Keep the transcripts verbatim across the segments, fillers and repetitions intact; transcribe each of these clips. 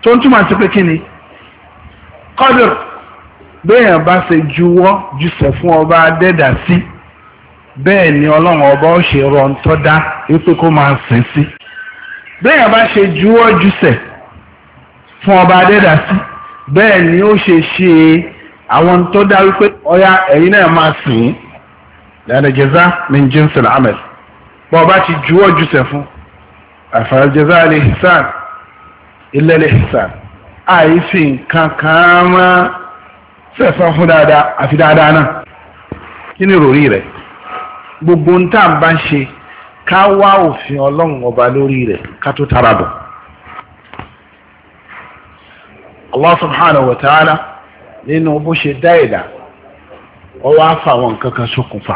tó ń túmọ̀ sí pé kí ni qadr béèyàn bá ṣe juwọ́ jùsẹ̀ fún ọba adẹ́dà sí bẹ́ẹ̀ ni ọlọ́run ọba ó ṣe rọ ń tọ́ dá wípé kó máa sìn sí béèyàn bá ṣe juwọ́ jùsẹ̀ fún ọba adẹ́dà sí bẹ́ẹ̀ ni ó ṣe ṣe àwọn tó dá wípé ọya ẹ̀yin náà máa sìn lẹ́nu jaza min jinsil amal bọ́ ọba ti juwọ́ jùsẹ̀ fún àfàrà jaza al-ihsan illa al-ihsan àìsí nǹkan kan máa fẹ́fẹ́ fún dáadáa àfi dáadáa náà kí ni ròrí rẹ̀ gbogbo ń tà ń bá ń ṣe ká wá òfin ọlọ́run ọba lórí rẹ̀ ká tó tara bọ̀. Allah subhanahu wa ta'ala nínú bó ṣe dá ẹ̀dá ọ wá fáwọn nǹkan kan ṣokùnfà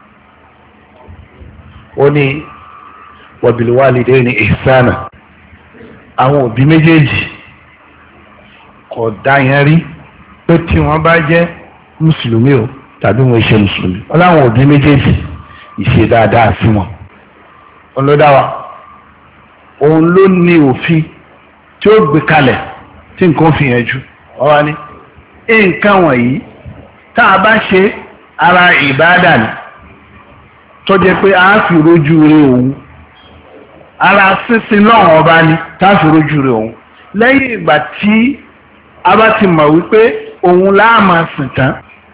ó ní wa bil walidayni ihsana àwọn òbí méjèèjì kò dá yẹn rí pé tí wọ́n bá jẹ́ mùsùlùmí o tàbí wọ́n ṣe mùsùlùmí wọ́n láwọn òbí méjèèjì ìṣe dáadáa sí wọn òun ló dá wa òun ló ní òfin tí ó gbé kalẹ̀ tí nǹkan fi yẹn jù wọ́n wá ní nǹkan wọ̀nyí tá a bá ṣe ara ìbáàdà ni tó jẹ́ pé a fi rojú rẹ̀ òun ara sísin lọ́wọ́ ọba ni tá a fi rojú rẹ̀ òun lẹ́yìn ìgbà tí a bá ti mọ̀ wípé òun láà máa sìn tán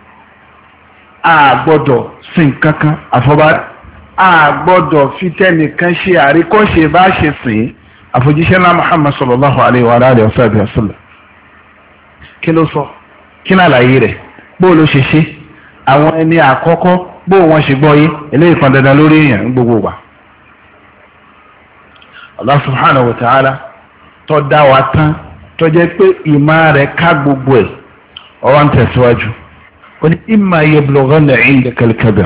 a gbọ́dọ̀ sìn kankan àfọ̀bá a gbọ́dọ̀ fi tẹ́nìkan ṣe àríkọ́ṣe bá ṣe sìn àfojúṣe náà Muhammad sallallahu alayhi wa alayhi wa sallam kí ló sọ kí náà láyé rẹ̀ bó ló ṣe ṣe àwọn ẹni àkọ́kọ́ bó wọn ṣe gbọ́ yé eléyìí kan dandan lórí èèyàn ní gbogbo wa Allah subhanahu wa ta'ala tó dá wa tán tó jẹ́ pé ìmọ̀ rẹ̀ ká gbogbo ẹ̀ ọwọ́ ń tẹ̀síwájú ó ní imma yablughanna 'indaka al-kibar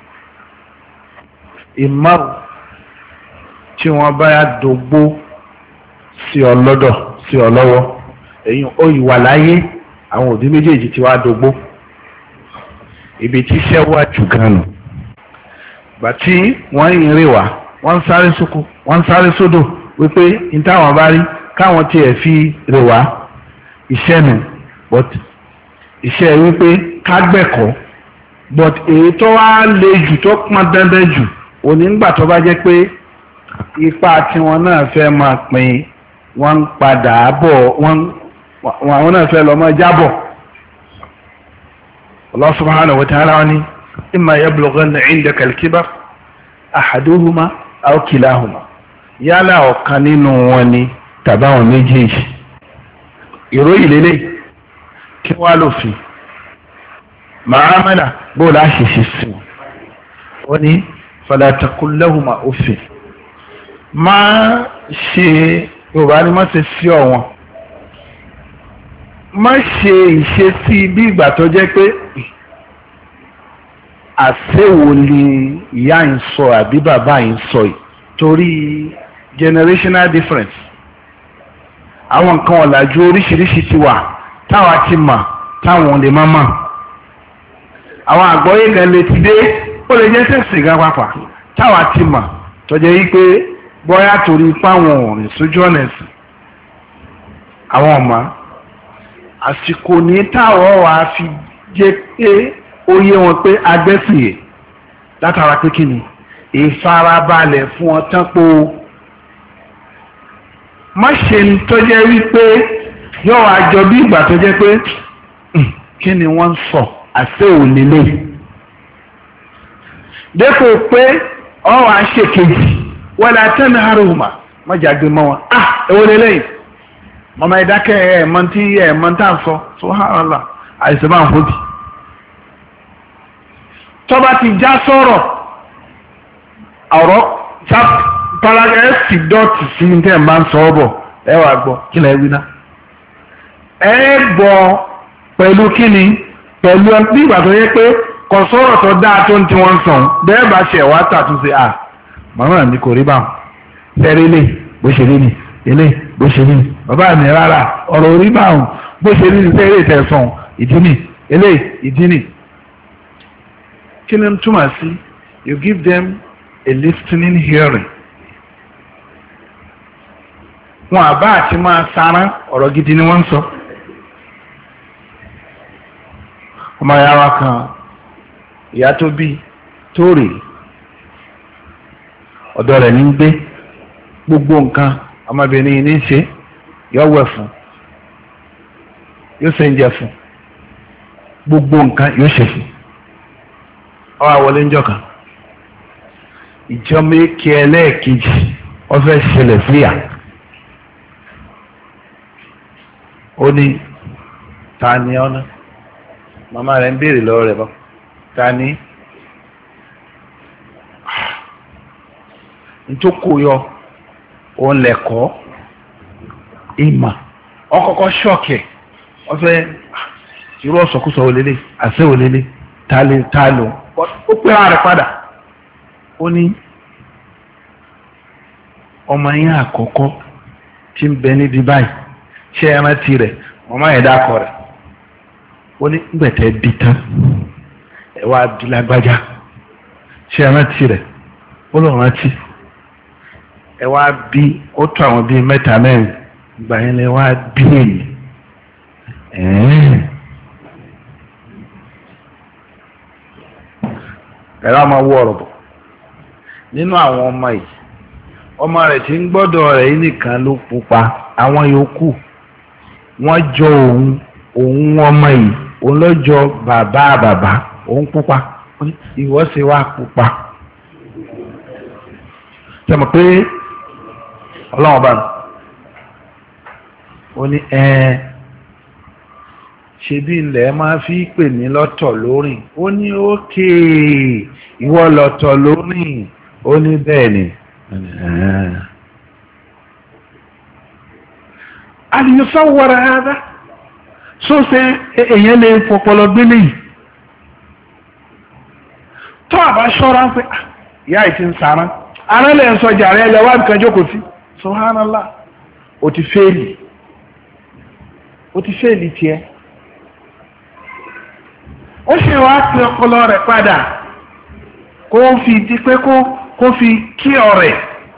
ìmọ̀ tí wọ́n bá yá dògbó sí ọ lọ́dọ̀ sí ọ lọ́wọ́ èyí ó ìwà láyé àwọn òbí méjèèjì tí wàá dògbó ibi tí iṣẹ́ wà jù gan nù gbà tí wọ́n ń rìn wá wọ́n ń sáré sóko wọ́n ń sáré sódò wípé ní táwọn bá rí káwọn tiẹ̀ fi rè wá iṣẹ́ nù but iṣẹ́ wípé kágbẹ̀kọ́ but èyí tó wá le jù tó pọn dandan jù òní ńgbà tó bá jẹ́ pé ipa tiwọn náà fẹ́ máa pín wọ́n ń padà bọ̀ wọ́n àwọn náà fẹ́ lọ́mọ jábọ̀ Allah subhanahu wa ta'ala ni imma yablughanna 'indaka al-kibar ahaduhuma aw kilahuma yálà ọ̀kan nínú wọn ni tàbáwọn méjèèjì ìròyìn lélẹ̀ kí wá lòfin màámàlà bó láṣìṣe sí wọn ó ní fala taqul lahuma uffin má ṣe yorùbá ni má ṣe sí ọ̀wọ́n má ṣe ìṣesí bí ìgbà tó jẹ́ pé àṣewò ni ìyá ń sọ àbí bàbá ń sọ yìí torí generational difference àwọn nǹkan ọ̀làjú oríṣiríṣi ti wà táwa ti mọ̀ táwọn lè má mọ̀ àwọn àgbọ́yé kan lè ti dé ó lè jẹ́ sẹ́sì gan pàpà táwa ti mọ̀ tọ́jẹ́ yí pé bóyá torí ipá àwọn òrìn sójú ọ̀nà ẹ̀sìn àwọn ọ̀mà àsìkò ní táwọn wà fi jẹ́ pé ó yé wọn pé agbẹ́sìyè látara pé kí ni ìfarabalẹ̀ fún ọ tán po má ṣe ń tọ́jẹ́ wípé yóò wá jọ bí ìgbà tó jẹ́ pé kí ni wọ́n ń sọ àṣẹ ò nílé dépò pé ọ wá ṣèkejì wọ́n la tẹ́lẹ̀ àrùmà má jàgbé mọ́ wọn ah èwo lélẹ́yìn mọ́mọ́ ìdákẹ́ ẹ̀ mọ́ tí ẹ̀ mọ́ tá à ń sọ subhanallah àìsàn máa ń fòbí tọ́ba ti já sọ̀rọ̀ ọ̀rọ̀ paraga ẹ̀ sì dọ́ọ̀tì sí ní tẹ́ ẹ̀ máa ń sọ ọ́ bọ̀ ẹ wàá gbọ́ kí lẹ́ wí náà ẹ gbọ́ pẹ̀lú kíni pẹ̀lú bí ìgbà tó yẹ pé kò sọ̀rọ̀ tó dáa tó ń tí wọ́n ń sọ̀n bẹ́ẹ̀ bá ṣe wá tàtúnṣe à màmá mi kò rí báwọn fẹ́rẹ́ lè bó ṣe rí ni ilé bó ṣe rí ni bàbá mi rárá ọ̀rọ̀ orí báwọn bó ṣe rí ni fẹ́rẹ́ ìtẹ̀sán ìdí ni ilé ìdí ni kí ni túmọ̀ sí you give them a listening hearing wọn àbá àti máa sarán ọ̀rọ̀ gidi ni wọ́n ń sọ. ọmọ ìyá wa kan ìyá tó bí tó rè ọ̀dọ̀ rẹ̀ ní gbé gbogbo nǹkan ọmọbìnrin yìí ní ṣe yọ wẹ̀ fún yóò ṣe ń jẹ fún gbogbo nǹkan yóò ṣe fún ọ wá wọlé ńjọ́ kan ìjọ méjì ẹlẹ́ẹ̀kejì wọ́n fẹ́ ṣẹlẹ̀ síyà ó ní ta ni ọ́nà màmá rẹ̀ ń béèrè lọ́wọ́ rẹ̀ bọ́ ta ni ntókò yọ òun lẹ̀kọ́ ìmà ọkọ̀kọ́ ṣọ́ọ̀kì wọ́n fẹ́ irú ọ̀sọ̀kúsọ òlélẹ̀ àṣẹ òlélẹ̀ tálẹ̀ tálẹ̀ ó pé ara rẹ̀ padà ó ní ọmọ yẹn àkọ́kọ́ tí ń bẹ níbi báyìí ṣé ẹ rántí rẹ̀ ọmọ yẹn dákọ̀ rẹ̀ ó ní gbẹ̀tẹ̀ bí tán ẹ wá bí lágbájá ṣé ẹ rántí rẹ̀ ó lọ rántí ẹ wá bí ó tó àwọn bíi mẹ́ta mẹ́rin ìgbà yẹn lẹ wá bí èyí ẹ̀rọ ọmọ wọ ọ̀rọ̀ bọ̀ nínú àwọn ọmọ yìí ọmọ rẹ̀ tí ń gbọ́dọ̀ rẹ̀ yìí nìkan ló pupa àwọn yòókù wọ́n jọ òun òun ọmọ yìí òun ló jọ bàbá bàbá òun pupa ìwọ ṣe wá pupa sọmọ pé ọlọ́run bá mi ó ní ẹ ṣe bí ilẹ̀ máa fi pè ní lọ́tọ̀ lórìn ó ní ókè ìwọ lọ́tọ̀ lórìn ó ní bẹ́ẹ̀ ni àlùyọ̀sọ́ wọ̀rọ̀ ara só ṣe èèyàn lè fọpọlọ gbélé yìí tó àbá ṣọ́ra ń pé ìyá ìtì ń sára ara lè ń sọ jàre ẹlẹ́wà nǹkan jókòó sí subhanallah ó ti fẹ́ẹ̀lì ó ti fẹ́ẹ̀lì tiẹ̀ ó ṣe wá pé ọpọlọ rẹ̀ padà kó fi di pé kó kó fi kí ọ̀rẹ́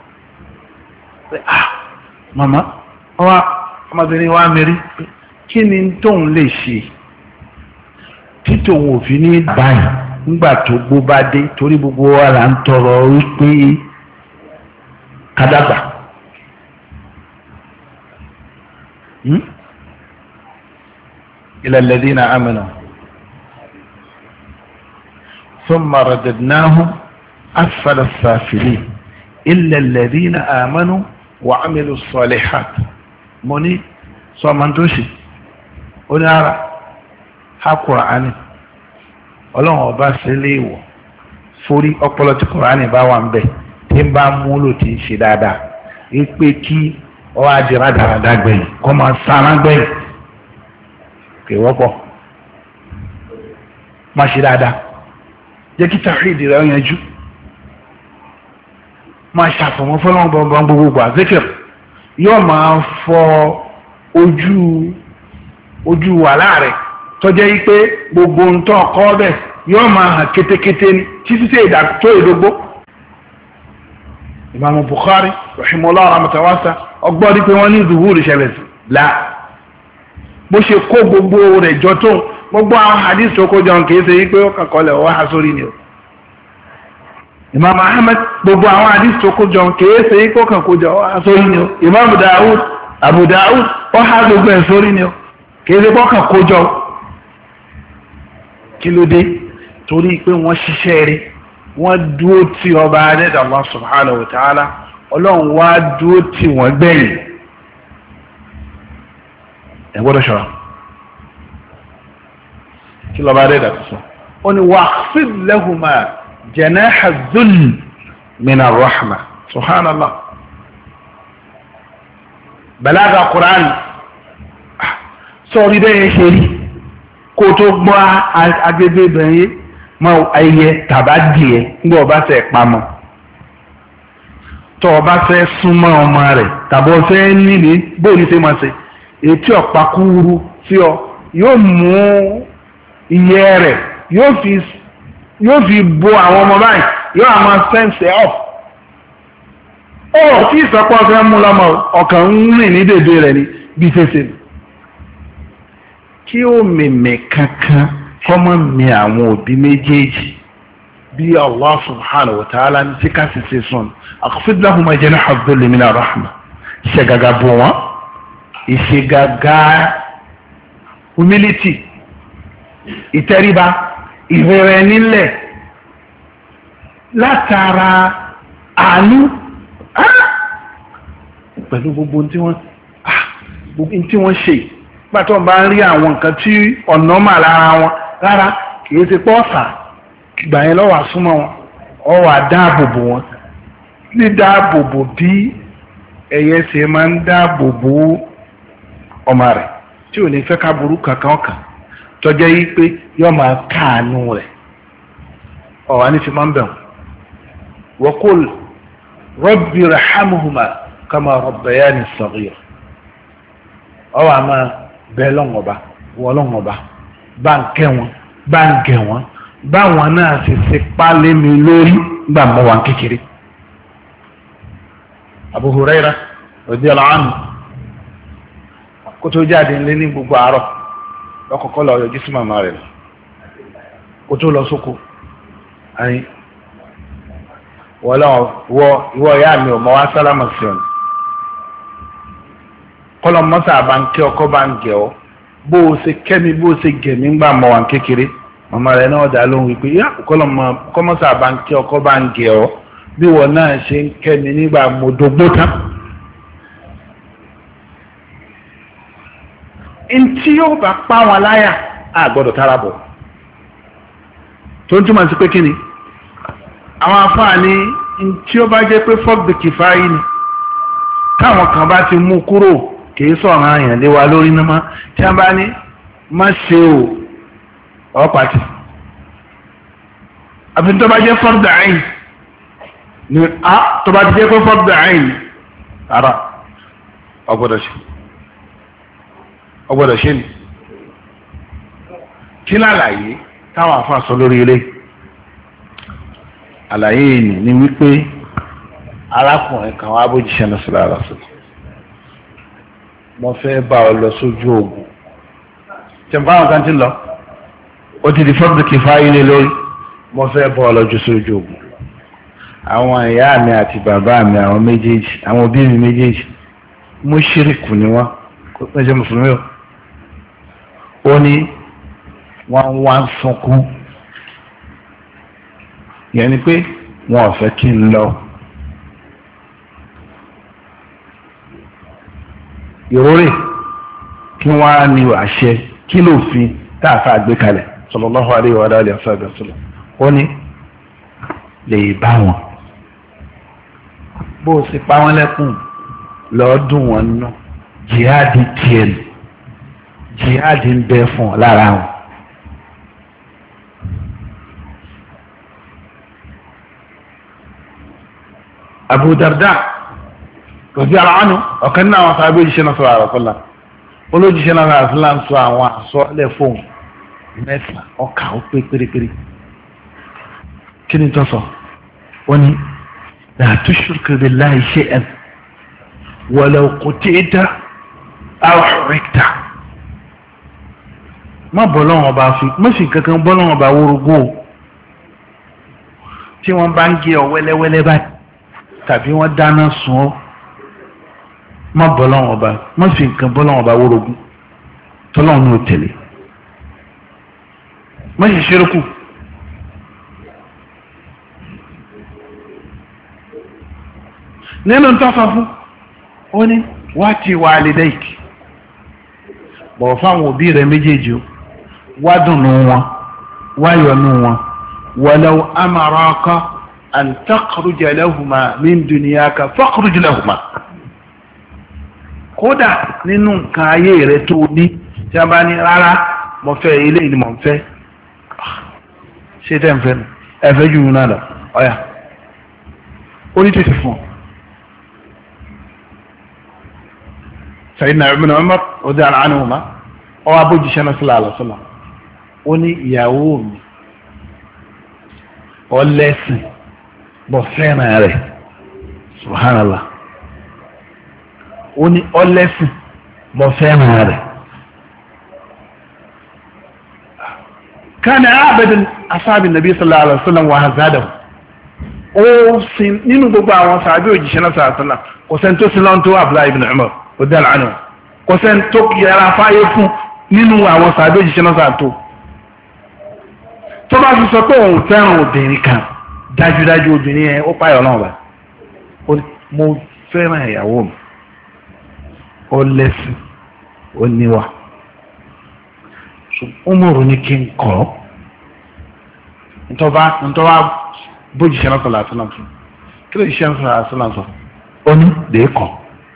ah màmá ọwọ́ ọmọbìnrin wa mẹ́rí kí ni tóun lè ṣe tí tòun ò fi ní báyìí nígbà tó gbó bá dé torí gbogbo wa là ń tọrọ wípé kádàgbà ila alladhina amanu thumma radadnahum asfala as-safilin illa alladhina amanu wa amilu as-salihat mo ní sọmọntòṣì ó ní ara ha Kùránì ọlọ́run ọba sílé ìwọ̀ forí ọpọlọ tí Kùránì bá wà ń bẹ̀ tí ń bá múlò tí ń ṣe dáadáa wípé kí ọ àjẹrà dáadáa gbẹ̀yìn kọ́ máa sáná gbẹ̀yìn kì í wọ́pọ̀ máa ṣe dáadáa jẹ́ kí tàhídì rẹ̀ yanjú máa ṣàfọ̀mọ́ fọlọ́run bọ̀ọ̀bọ̀n gbogbogbò àzẹ́kẹ̀ yóò máa fọ ojú ojú wàhálà rẹ̀ tọ́jẹ́ yí pé gbogbo ń tọ́ ọkọ́ bẹ̀ yóò máa hàn kétékété ní títí sí ìdá tó ìdógbó. Imam Bukhari rahimahullah rahmatawasa ọgbọ́n rí pé wọ́n ní zuhuri ṣẹlẹ̀ sí la bó ṣe kó gbogbo rẹ̀ jọ tó gbogbo àwọn hadith tó kó jọ kìí ṣe yí pé ó kàn kọlẹ̀ ọwọ́ àsórí ni o. Imam Ahmad gbogbo àwọn hadith tó kó jọ kìí ṣe yí pé ó kàn kó jọ ọwọ́ àsórí ni o. Imam Dawud Abu Dawud ó há gbogbo ẹ̀ sórí ni o kìí ṣe pé ó kàn kó jọ kí ló dé torí pé wọ́n ṣiṣẹ́ rí wọ́n dúró tí ọba adẹ́dàá Allah subhanahu wa ta'ala ọlọ́run wá dúró tí wọ́n gbẹ̀yìn ẹ gbọ́dọ̀ ṣọ́ra kí lọ́ba adẹ́dàá tó sọ ó ní waqfid lahuma janaha dhull min ar-rahma subhanallah balaga Qur'an sọ̀rí bẹ́ẹ̀ ṣe rí kó tó gbọ́ agbègbè bẹ̀rẹ̀ mọ́ ẹyẹ tàbá díẹ̀ nígbà ọba fẹ́ pamọ́ tó ọba fẹ́ súnmọ́ ọmọ rẹ̀ tàbí ọfẹ́ nílé bóyá ṣe máa ṣe etí ọ̀pá kúrú sí ọ yóò mú iyẹ rẹ̀ yóò fi yóò fi bo àwọn ọmọ báyìí yóò àmọ́ sẹ́ǹsì ọ̀f ó tí ìsọpọ̀ fẹ́ mú lọ́mọ ọkàn ń rìn ní dèdè rẹ̀ ni bí ṣeṣe kí ó mèmè kankan kọ́mọ́ mi àwọn òbí méjèèjì bí Allah subhanahu wa ta'ala ní tí ká sì ṣe sùn akhfid lahuma janaha dhulli mina rahma ṣe gàgà bò wọ́n ìṣe gàgà humility ìtẹríba ìrẹ̀rẹ̀ nílẹ̀ látara àánú pẹ̀lú gbogbo tí wọ́n gbogbo tí wọ́n ṣe pàtó bá ń rí àwọn nǹkan tí ọ̀nà mà lára wọn rárá kìí ṣe pọ́ ọ̀sà gbà yẹn lọ́wọ́ àsúnmọ́ wọn ọwọ́ àdáàbòbò wọn ní dáàbòbò bí ẹyẹ ṣe máa ń dáàbòbò ọmọ rẹ̀ tí ò ní fẹ́ ká burú kankan ọ̀kan tọ́jọ́ yìí pé yọ́ máa káàánú rẹ̀ ọ̀wá ní fi máa ń bẹ̀rù waqul rabbi irhamhuma kama rabbayani saghira ọwọ́ àmà bẹ́ẹ̀ lọ́ngọ̀ba wọ́n lọ́ngọ̀ba bá ń kẹ́ wọn bá ń gẹ̀ wọn báwọn náà sì ṣe pálé mi lórí gbà mọ́ wọn kékeré. Abu Huraira radiyallahu anhu kó tó jáde ńlé ní gbogbo àárọ̀ lọ́kọ̀ọ́kọ́ lọ yọjú sí màmá rẹ̀ kó tó lọ sóko àyìn wọ ìyá mi ò mọ wá sálámà sí ọ̀nà kọ́lọ̀ mọ́sá bá ń kí ọkọ́ bá ń gẹ̀ ọ́ bó o ṣe kẹ́mi bó o ṣe gẹ̀mí ńgbà mọ́ wà kékeré màmá rẹ̀ náà dá lóhùn wípé yá kọ́lọ̀ mọ́sá bá ń kí ọkọ́ bá ń gẹ̀ ọ́ bí wọ́n náà ṣe ń kẹ́mi nígbà mọ́dógbó tán. ntí yóò bá pa wọn láyà á gbọ́dọ̀ tara bọ̀ tó ń túmọ̀ sí pé kí ni àwọn afáàní ntí ó bá jẹ́ pé fọ́ọ̀bù kìfáyì ni káwọn kan bá ti mú kúrò kìí sọ̀rọ̀ àyàn lé wa lórí náà má tí a bá ní má ṣe o ọ́ pàtì àfi tó bá jẹ́ fọ́ọ̀bù àyìn ni a tó bá ti jẹ́ pé fọ́ọ̀bù àyìn ara ọgbọ́dọ̀ ṣe ọgbọ́dọ̀ ṣe ni kí lálàyé táwọn afá sọ lórí ilé àlàyé yìí ni wípé arákùnrin kan wá bójúṣẹ́ náà sílẹ̀ ara sọ̀rọ̀ mo fẹ́ bá ọ lọ sójú ogun tẹ̀m̀pá àwọn kan ti lọ ó ti di fọ́ọ̀bù kìfáyì lé lórí mo fẹ́ bá ọ lọ jù sójú ogun àwọn ìyá mi àti bàbá mi àwọn méjèèjì àwọn òbí mi méjèèjì mùṣírìkù ni wọ́n kó pẹ́jẹ́ mùsùlùmí o ó ní wọ́n wá ń sunkún yẹn ni pé wọn ò fẹ́ kí n lọ. ìrórè kí wọ́n á ní àṣẹ kí ló fi táàfà gbé kalẹ̀ sallallahu alaihi wa alihi wasallam ó ní lè bá wọn bó o sì pa wọn lẹ́kùn lọ́ọ́dún wọn nù jihadi tiẹ̀ nù jihadi ń bẹ fún ọ lára wọn. Abu Darda rọ̀bí ara ánú ọ̀kan náà wọn sábẹ́ òjíṣẹ́ náà sọ̀rọ̀ àrọ̀sọ́lá olójíṣẹ́ náà sọ̀rọ̀ àrọ̀sọ́lá ń sọ àwọn àsọ́lẹ̀ fóun mẹ́sàn ọkà ó pé pérépéré kí ni tó sọ wọ́n ní la tushrik billahi shay'an walau quti'ta aw hurikta má bọ́ lọ́wọ́ bá fi má fi kankan bọ́ lọ́wọ́ bá wórogó tí wọ́n bá ń gé ọ wẹ́lẹ́wẹ́lẹ́ báyìí tàbí wọ́n dáná sun ọ́ má bọ́ lọ́wọ́ ọba má fi nǹkan bọ́ lọ́wọ́ ọba wórogún tọ́lọ́wọ́ ní o tẹ̀lé má ṣe ṣerékù nínú tó sọ fún ó ní wá ti wà àlèdèkì bọ̀ fáwọn òbí rẹ̀ méjèèjì o wá dùnú wọn wá yọnu wọn walau amaraka an takhruja lahuma min dunyaka fakhruj lahuma kódà nínú nǹkan ayé rẹ tó ní tí a bá ní rárá mo fẹ́ ilé ìlú mo fẹ́ ṣé tẹ́ ń fẹ́ ẹ fẹ́ jù náà lọ ọ̀yà ó ní tètè fún ọ. Sayyidina Ibn Umar radiyallahu anhuma ọwọ́ abójúṣẹ́ náà sallallahu alaihi wasallam ó ní ìyàwó mi ọlẹ́sìn bọ̀ fẹ́ràn rẹ̀ subhanallah ó ní ọlẹ́sìn mo fẹ́ràn rẹ̀ kana abadun asabi nabi sallallahu alaihi wasallam wa hazadahu ó sin nínú gbogbo àwọn sàbí òjíṣẹ́ náà sallallahu alaihi wasallam kò sẹ́ni tó sin lọ́n tó Abdullahi ibn Umar radiyallahu anhu kò sẹ́ni tó yẹra fáyé fún nínú àwọn sàbí òjíṣẹ́ náà sallallahu tó tó bá fi sọ pé òun fẹ́ràn obìnrin kan dájúdájú obìnrin yẹn ó páyọ̀ náà wá mo fẹ́ràn ìyàwó mi ó lẹ́sìn ó níwà Umaru ní kí n kọ́ ntọ́ba ntọ́ba bójì ṣẹlẹ̀ sọ̀rọ̀ àti náà fún kí ló ṣe ń sọ̀rọ̀ àti náà sọ ó ní lè kọ́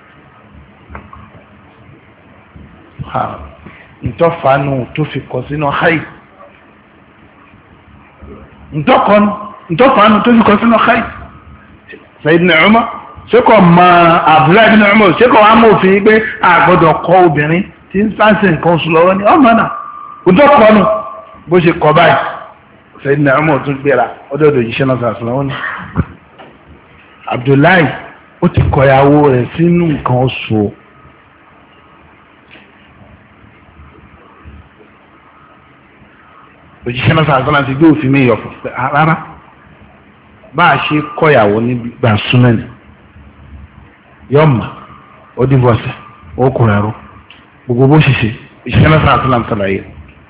ntọ́fàánù tó fi kọ́ sínú hayi ntọ́kọ́nù ntọ́fàánù tó fi kọ́ sínú hayi Sayyidina Umar ṣé kò mọ Abdullahi ibn Umar ṣé kò wá mọ̀ òfin pé àgbọ̀dọ̀ kọ́ obìnrin tí ń sáǹsì nǹkan oṣù lọ́wọ́ ni ọmọ náà ntọ́kọ́nù bó ṣe kọ́ báyìí Sayyidina Umar tún gbéra ọdọ́dọ̀ yìí ṣẹ́nà sàṣàlá wọn ni Abdullahi ó ti kọ̀yàwó rẹ̀ sínú nǹkan oṣù òjíṣẹ́ náà sàṣàlá ti gbé òfin mi yọ fún rárá bá a ṣe kọ̀yàwó nígbà súnmẹ́ni yọ̀ọ̀mà ó dìbọ̀sẹ̀ ó kùnrin ẹ̀rọ gbogbo bó ṣe ṣe òjíṣẹ́ náà sàṣàlá ń sàlàyé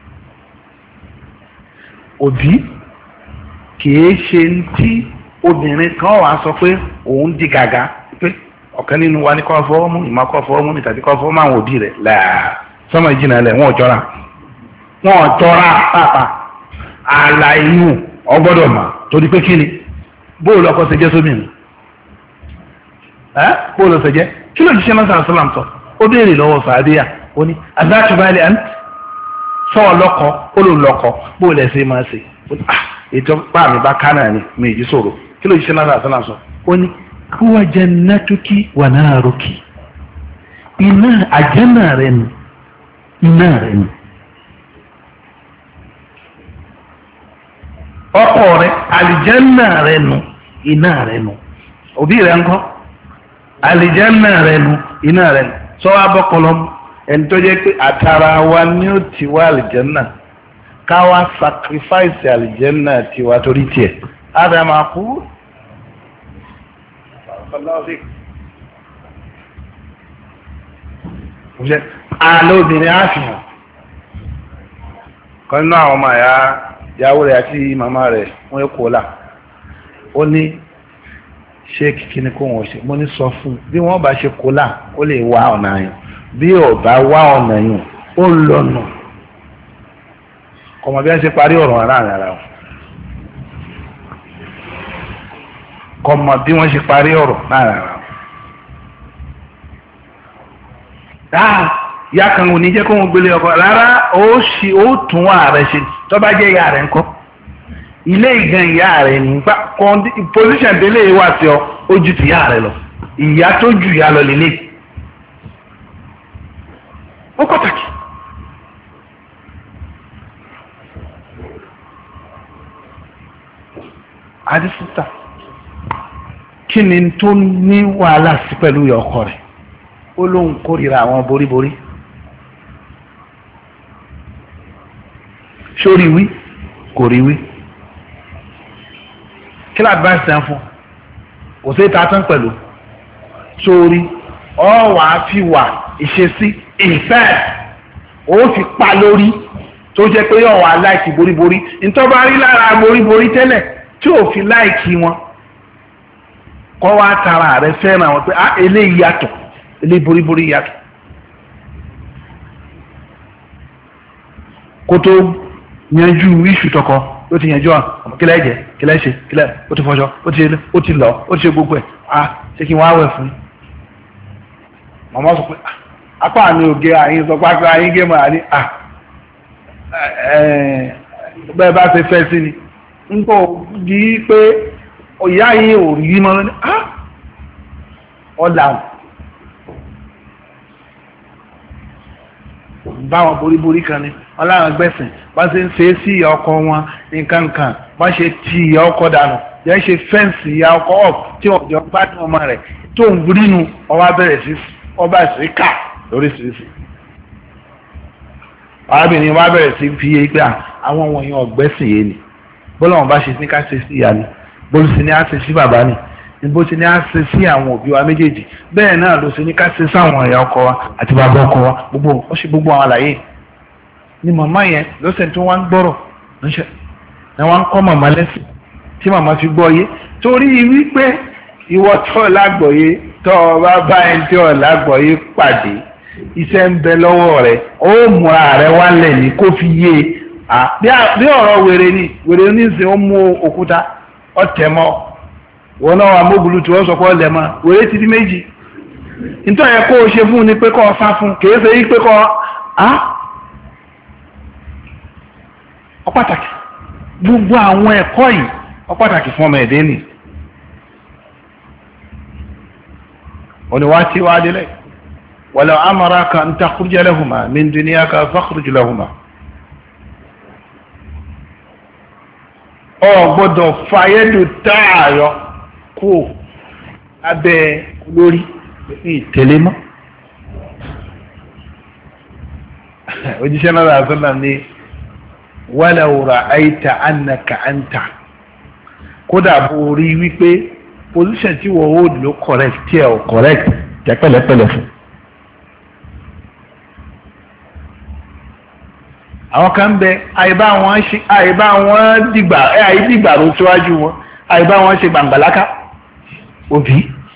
òbí kìí ṣe tí obìnrin kan wà sọ pé òun di gàgà pé ọ̀kan nínú wa ní kọ́ fọwọ́ mú ìmọ̀ kọ́ fọwọ́ mú ní tàbí kọ́ fọwọ́ mú àwọn òbí rẹ̀ láà sọmọ ìjìnà lẹ̀ wọ́n jọra wọ́n jọra pàápàá ààlà inú ọgbọ́dọ̀ mà torí pé kí ni bóòlù ọkọ ṣe jẹ́ sómi nù ẹ́ bóòlù ṣe jẹ́ kí ló jíṣẹ́ náà sàn sọ́làm sọ ó béèrè lọ́wọ́ sàádéyà ó ní adáṣubáyé àǹtí sọ ọlọkọ olùlọkọ bó lẹ ṣe máa ṣe ètò bá mi bá kánà ni mi ì sọ̀rọ̀ kí ló ṣiṣẹ́ náà sọ́nà sọ ó ní huwa jannatuki wa naruki iná àjẹ́nà rẹ nù iná rẹ nù ọkọ rẹ àlìjẹ́nà rẹ nù iná rẹ nù òbí rẹ ńkọ́ àlìjẹ́nà rẹ nù iná rẹ nù sọ wá bọ́kọlọ́mù ẹni tó jẹ́ pé àtàrà wa ni ó ti wá àlìjẹ́nà ká wá sacrifice àlìjẹ́nà tiwa torí tiẹ̀ á máa kú. àlọ́ obìnrin á fi hàn kan nínú àwọn ọmọ àyà ìyàwó rẹ̀ àti màmá rẹ̀ wọ́n kó là ó ní ṣé kìkì ni kò wọ́n ṣe mo ní sọ fún un bí wọ́n bá ṣe kó là ó lè wá ọ̀nà yẹn bí ọba wá ọ̀nà yìí ó lọ́nà kọmọ bí wọ́n ṣe parí ọ̀rọ̀ láàrin ara wọn kọmọ bí wọ́n ṣe parí ọ̀rọ̀ láàrin ara wọn. dáa ìyá kan ò ní jẹ́ kó wọn gbélé ọkọ rárá ó ṣe ó tún ààrẹ ṣe tó bá jẹ́ ìyá rẹ̀ ńkọ́ ilé ìgan ìyá rẹ̀ nígbà position délé wà sí ọ ó ju ti ìyá rẹ̀ lọ ìyá tó ju ìyá lọ lélẹ̀. ó pàtàkì àdìsíta kí ni tó ní wàhálà sí pẹ̀lú ọkọ rẹ̀ ó lóun kórìíra àwọn boríborí sórí wí kò rí wí kí ló advice ẹ̀ fún kò sí ìta tán pẹ̀lú sórí ọ wàá fi wà ìṣesí ìfẹ́ ó fi pa lórí tó jẹ́ pé yọ̀ wá láìkì boríborí nítorí bá rí lára boríborí tẹ́lẹ̀ tí ò fi láìkì wọn kọ́ wá tara rẹ̀ fẹ́ràn wọn pé ah eléyìí yàtọ̀ eléyìí boríborí yàtọ̀ kó tó yanjú iṣu tọkọ ó ti yanjú àwọn kílẹ̀ ẹ̀jẹ̀ kílẹ̀ ẹ̀ṣẹ̀ kílẹ̀ ó ti fọṣọ ó ti ó ti lọ ó ti ṣe gbogbo ẹ̀ ah ṣé kí n wá wẹ̀ fún yín màmá sọ pé apá mi ò gé àyín sọ pé àyín gé mọ́ àní à bẹ́ẹ̀ bá ṣe fẹ́ sí ni ń bọ̀ di pé ìyá yìí ò rí mọ́ ní à ọ̀là báwọn boríborí kan ní ọlọ́run gbẹ̀sìn bá ṣe ń ṣe é sí ìyá ọkọ wọn nǹkan kan bá ṣe ti ìyá ọkọ dànù jẹ́ ṣe fẹ́ǹsì ìyá ọkọ ọ̀ tí ọjọ́ gbádùn ọmọ rẹ̀ tó ń rínú ọwọ́ abẹ́rẹ́ sí ọba sí ká lóríṣiríṣi. arábìnrin wa bẹ̀rẹ̀ sí fi yé pé àwọn wọ̀nyí ọ̀gbẹ́sìn yé ni bọ́lá wọn bá ṣe ní ká ṣe sí ìyá ni bó ṣe ní á ṣe sí bàbá ni ní bó ṣe ní á ṣe sí àwọn òbí wa méjèèjì bẹ́ẹ̀ náà ló ṣe ní ká ṣe sáwọn ìyá ọkọ wa àti bàbá ọkọ wa gbogbo ó ṣe gbogbo àwọn àlàyé ni màmá yẹn lọ́sẹ̀ tí wọ́n ń gbọ́rọ̀ níṣẹ́ ni wọ́n ń kọ́ màmá lẹ́sìn tí màmá fi gbọ́ yé torí wípé ìwọ tó lágbọ̀ọ́yé tó o bá bá ẹni tí ò lágbọ̀ọ́yé pàdé iṣẹ́ ń bẹ lọ́wọ́ rẹ̀ ó múra rẹ̀ wálẹ̀ ní kó fi yé bí ọ̀rọ̀ wèrè ni wèrè oníṣẹ́ ó mú òkúta ọ̀tẹ̀ mọ́ wọn náà wà mógulu tí wọ́n sọ pé ọ̀lẹ̀ mọ́ wèrè ti di méjì nítorí ẹ̀ kó o ṣe fún ni pé kọ́ ọ sá fún kì í ṣe yí pé kọ́ ọ ọ pàtàkì gbogbo àwọn ẹ̀kọ́ yìí ọ pàtàkì fún ọmọ ẹ̀dẹ́ nì oníwàtí wá délẹ̀ wàlẹ̀ amaraka ń takhruja lahuma min dunyaka fakhruj lahuma ọ gbọ́dọ̀ fàyẹ́dù táàyọ kó abẹ́ olórí ní ìtẹ̀lé mọ́ òjíṣẹ́ náà àṣọ́nà ní walaw ra'ayta annaka anta kódà bó rí wípé position tí wọ́n hold ló correct tí ẹ̀ ò correct jẹ́ pẹ̀lẹ́pẹ̀lẹ́ fún. àwọn kan bẹ àìbá wọn ṣe àìbá wọn dìgbà ẹ àìdìgbà ló síwájú wọn àìbá wọn ṣe gbàǹgbàlákà òbí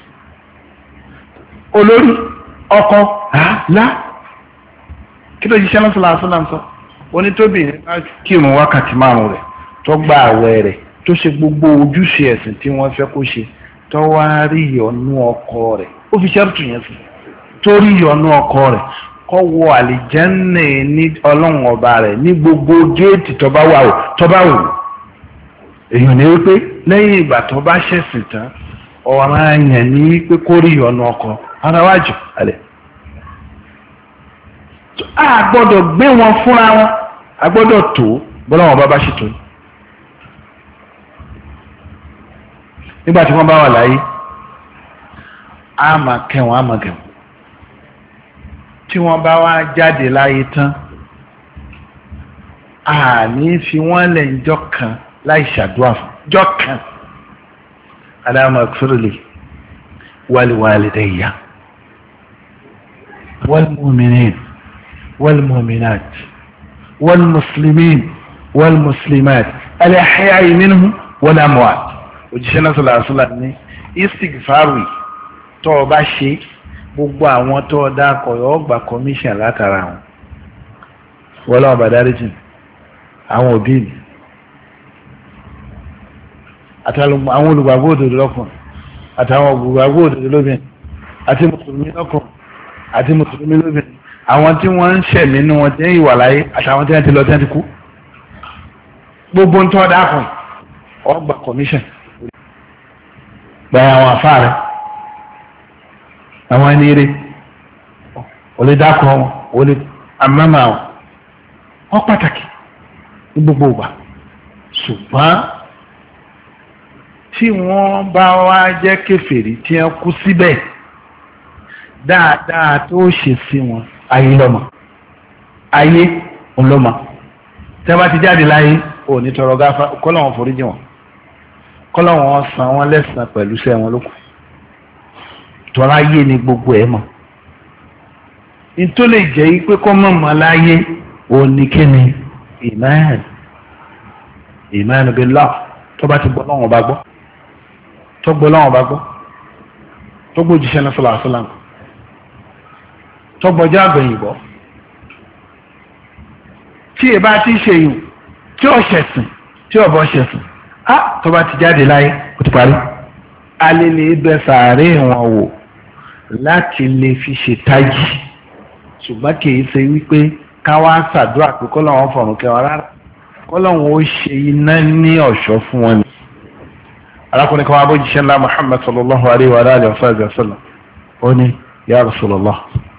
olórí ọkọ àlá kí ló ṣiṣẹ́ lọ́sọ̀lá àṣọ́nà sọ onítòbìnrin bá kírun wákàtí márùn rẹ̀ tó gba àwẹ̀ rẹ̀ tó ṣe gbogbo ojúṣe ẹ̀sìn tí wọ́n fẹ́ kó ṣe tó wá rí ìyọnú ọkọ rẹ̀ ó fi ṣẹ́rùtù yẹn sí tó rí ìyọnú ọkọ rẹ̀ kọ́ wọ àlìjẹ́nì ní ọlọ́run ọba rẹ̀ ní gbogbo géètì tó bá wà ó tó bá wù èèyàn ní wípé lẹ́yìn ìgbà tó bá ṣẹ̀sìn tán ọ̀ràn yẹn ní pé kó rí ìyọnú ọkọ ara wájú alẹ́ a gbọ́dọ̀ gbé wọn fúnra wọn a gbọ́dọ̀ tó bọ́lá wọn bá bá ṣe tó nígbà tí wọ́n bá wà láyé a máa kẹwọn a máa gẹ̀wọ̀n tí wọ́n bá wá jáde láyé tán a ní fi wọ́n lẹ̀ ńjọ́ kan láì ṣàdúrà fún jọ́ kan Allahumma ighfirli wa liwalidayya wal mu'minin wal mu'minat wal muslimin wal muslimat al-ahya'i minhum wal amwat òjíṣẹ́ náà sallallahu alaihi wasallam ní istighfaru tó o bá ṣe gbogbo àwọn tó o dá kọ yọ gba commission látara wọn wọ́n lọ́wọ́ bàdáríjì àwọn òbí mi àtàwọn àwọn olùgbàgbọ́ òdodo lọ́kùnrin àtàwọn olùgbàgbọ́ òdodo lóbìnrin àti mùsùlùmí lọ́kùnrin àti mùsùlùmí lóbìnrin àwọn tí wọ́n ń ṣẹ̀ nínú wọn tí ń ìwà láyé àtàwọn tí wọ́n ti lọ tí wọ́n ti kú gbogbo ń tọ́ dá kùn ọ gba commission gba àwọn afá rẹ àwọn ẹni eré ò lè dákọ wọn ò lè àmàmà wọn wọn pàtàkì ní gbogbo ìgbà ṣùgbọ́n tí wọ́n bá wá jẹ́ kèfèrí tí wọ́n kú síbẹ̀ dáadáa tó ṣe sí wọn ayé lọ́mọ ayé ńlọ́mọ tí wọ́n bá ti jáde láyé ò ní tọrọ gáfá kọ́lọ̀ wọn foríjì wọn kọ́lọ̀ wọn san wọn lẹ́sàn pẹ̀lú iṣẹ́ wọn lókun tọ́lá yé ni gbogbo ẹ̀ mọ̀ nítorí lè jẹ́ pé kọ́ mọ̀ mọ́ láyé oníkíni ìmáàn ìmáàn billah tó bá ti gbọ́ lọ́wọ́ bá gbọ́ tó gbọ́ lọ́wọ́ bá gbọ́ tó gbọ́ jíṣẹ́ náà sallallahu alaihi wasallam tó gbọ́ jáàgbẹ̀yìn gbọ́ tí ẹ bá ti ṣe yìí tí ó ṣẹ̀sìn tí ó bọ́ ṣẹ̀sìn á tó bá ti jáde láyé ó ti parí alẹ́ lè bẹ sàárè wọn wò láti lè fi ṣe tájì ṣùgbọ́n kì í ṣe wípé káwá ṣàdúrà pé kọ́lọ́wọ́n fọ̀rùn kẹwàá rárá kọ́lọ́wọ́n ó ṣe iná ní ọ̀ṣọ́ fún wọn ni. arákùnrin kan wá bó jíṣẹ́ ńlá Muhammad sallallahu alayhi wa alihi wa sallam ó ní ya Rasulullah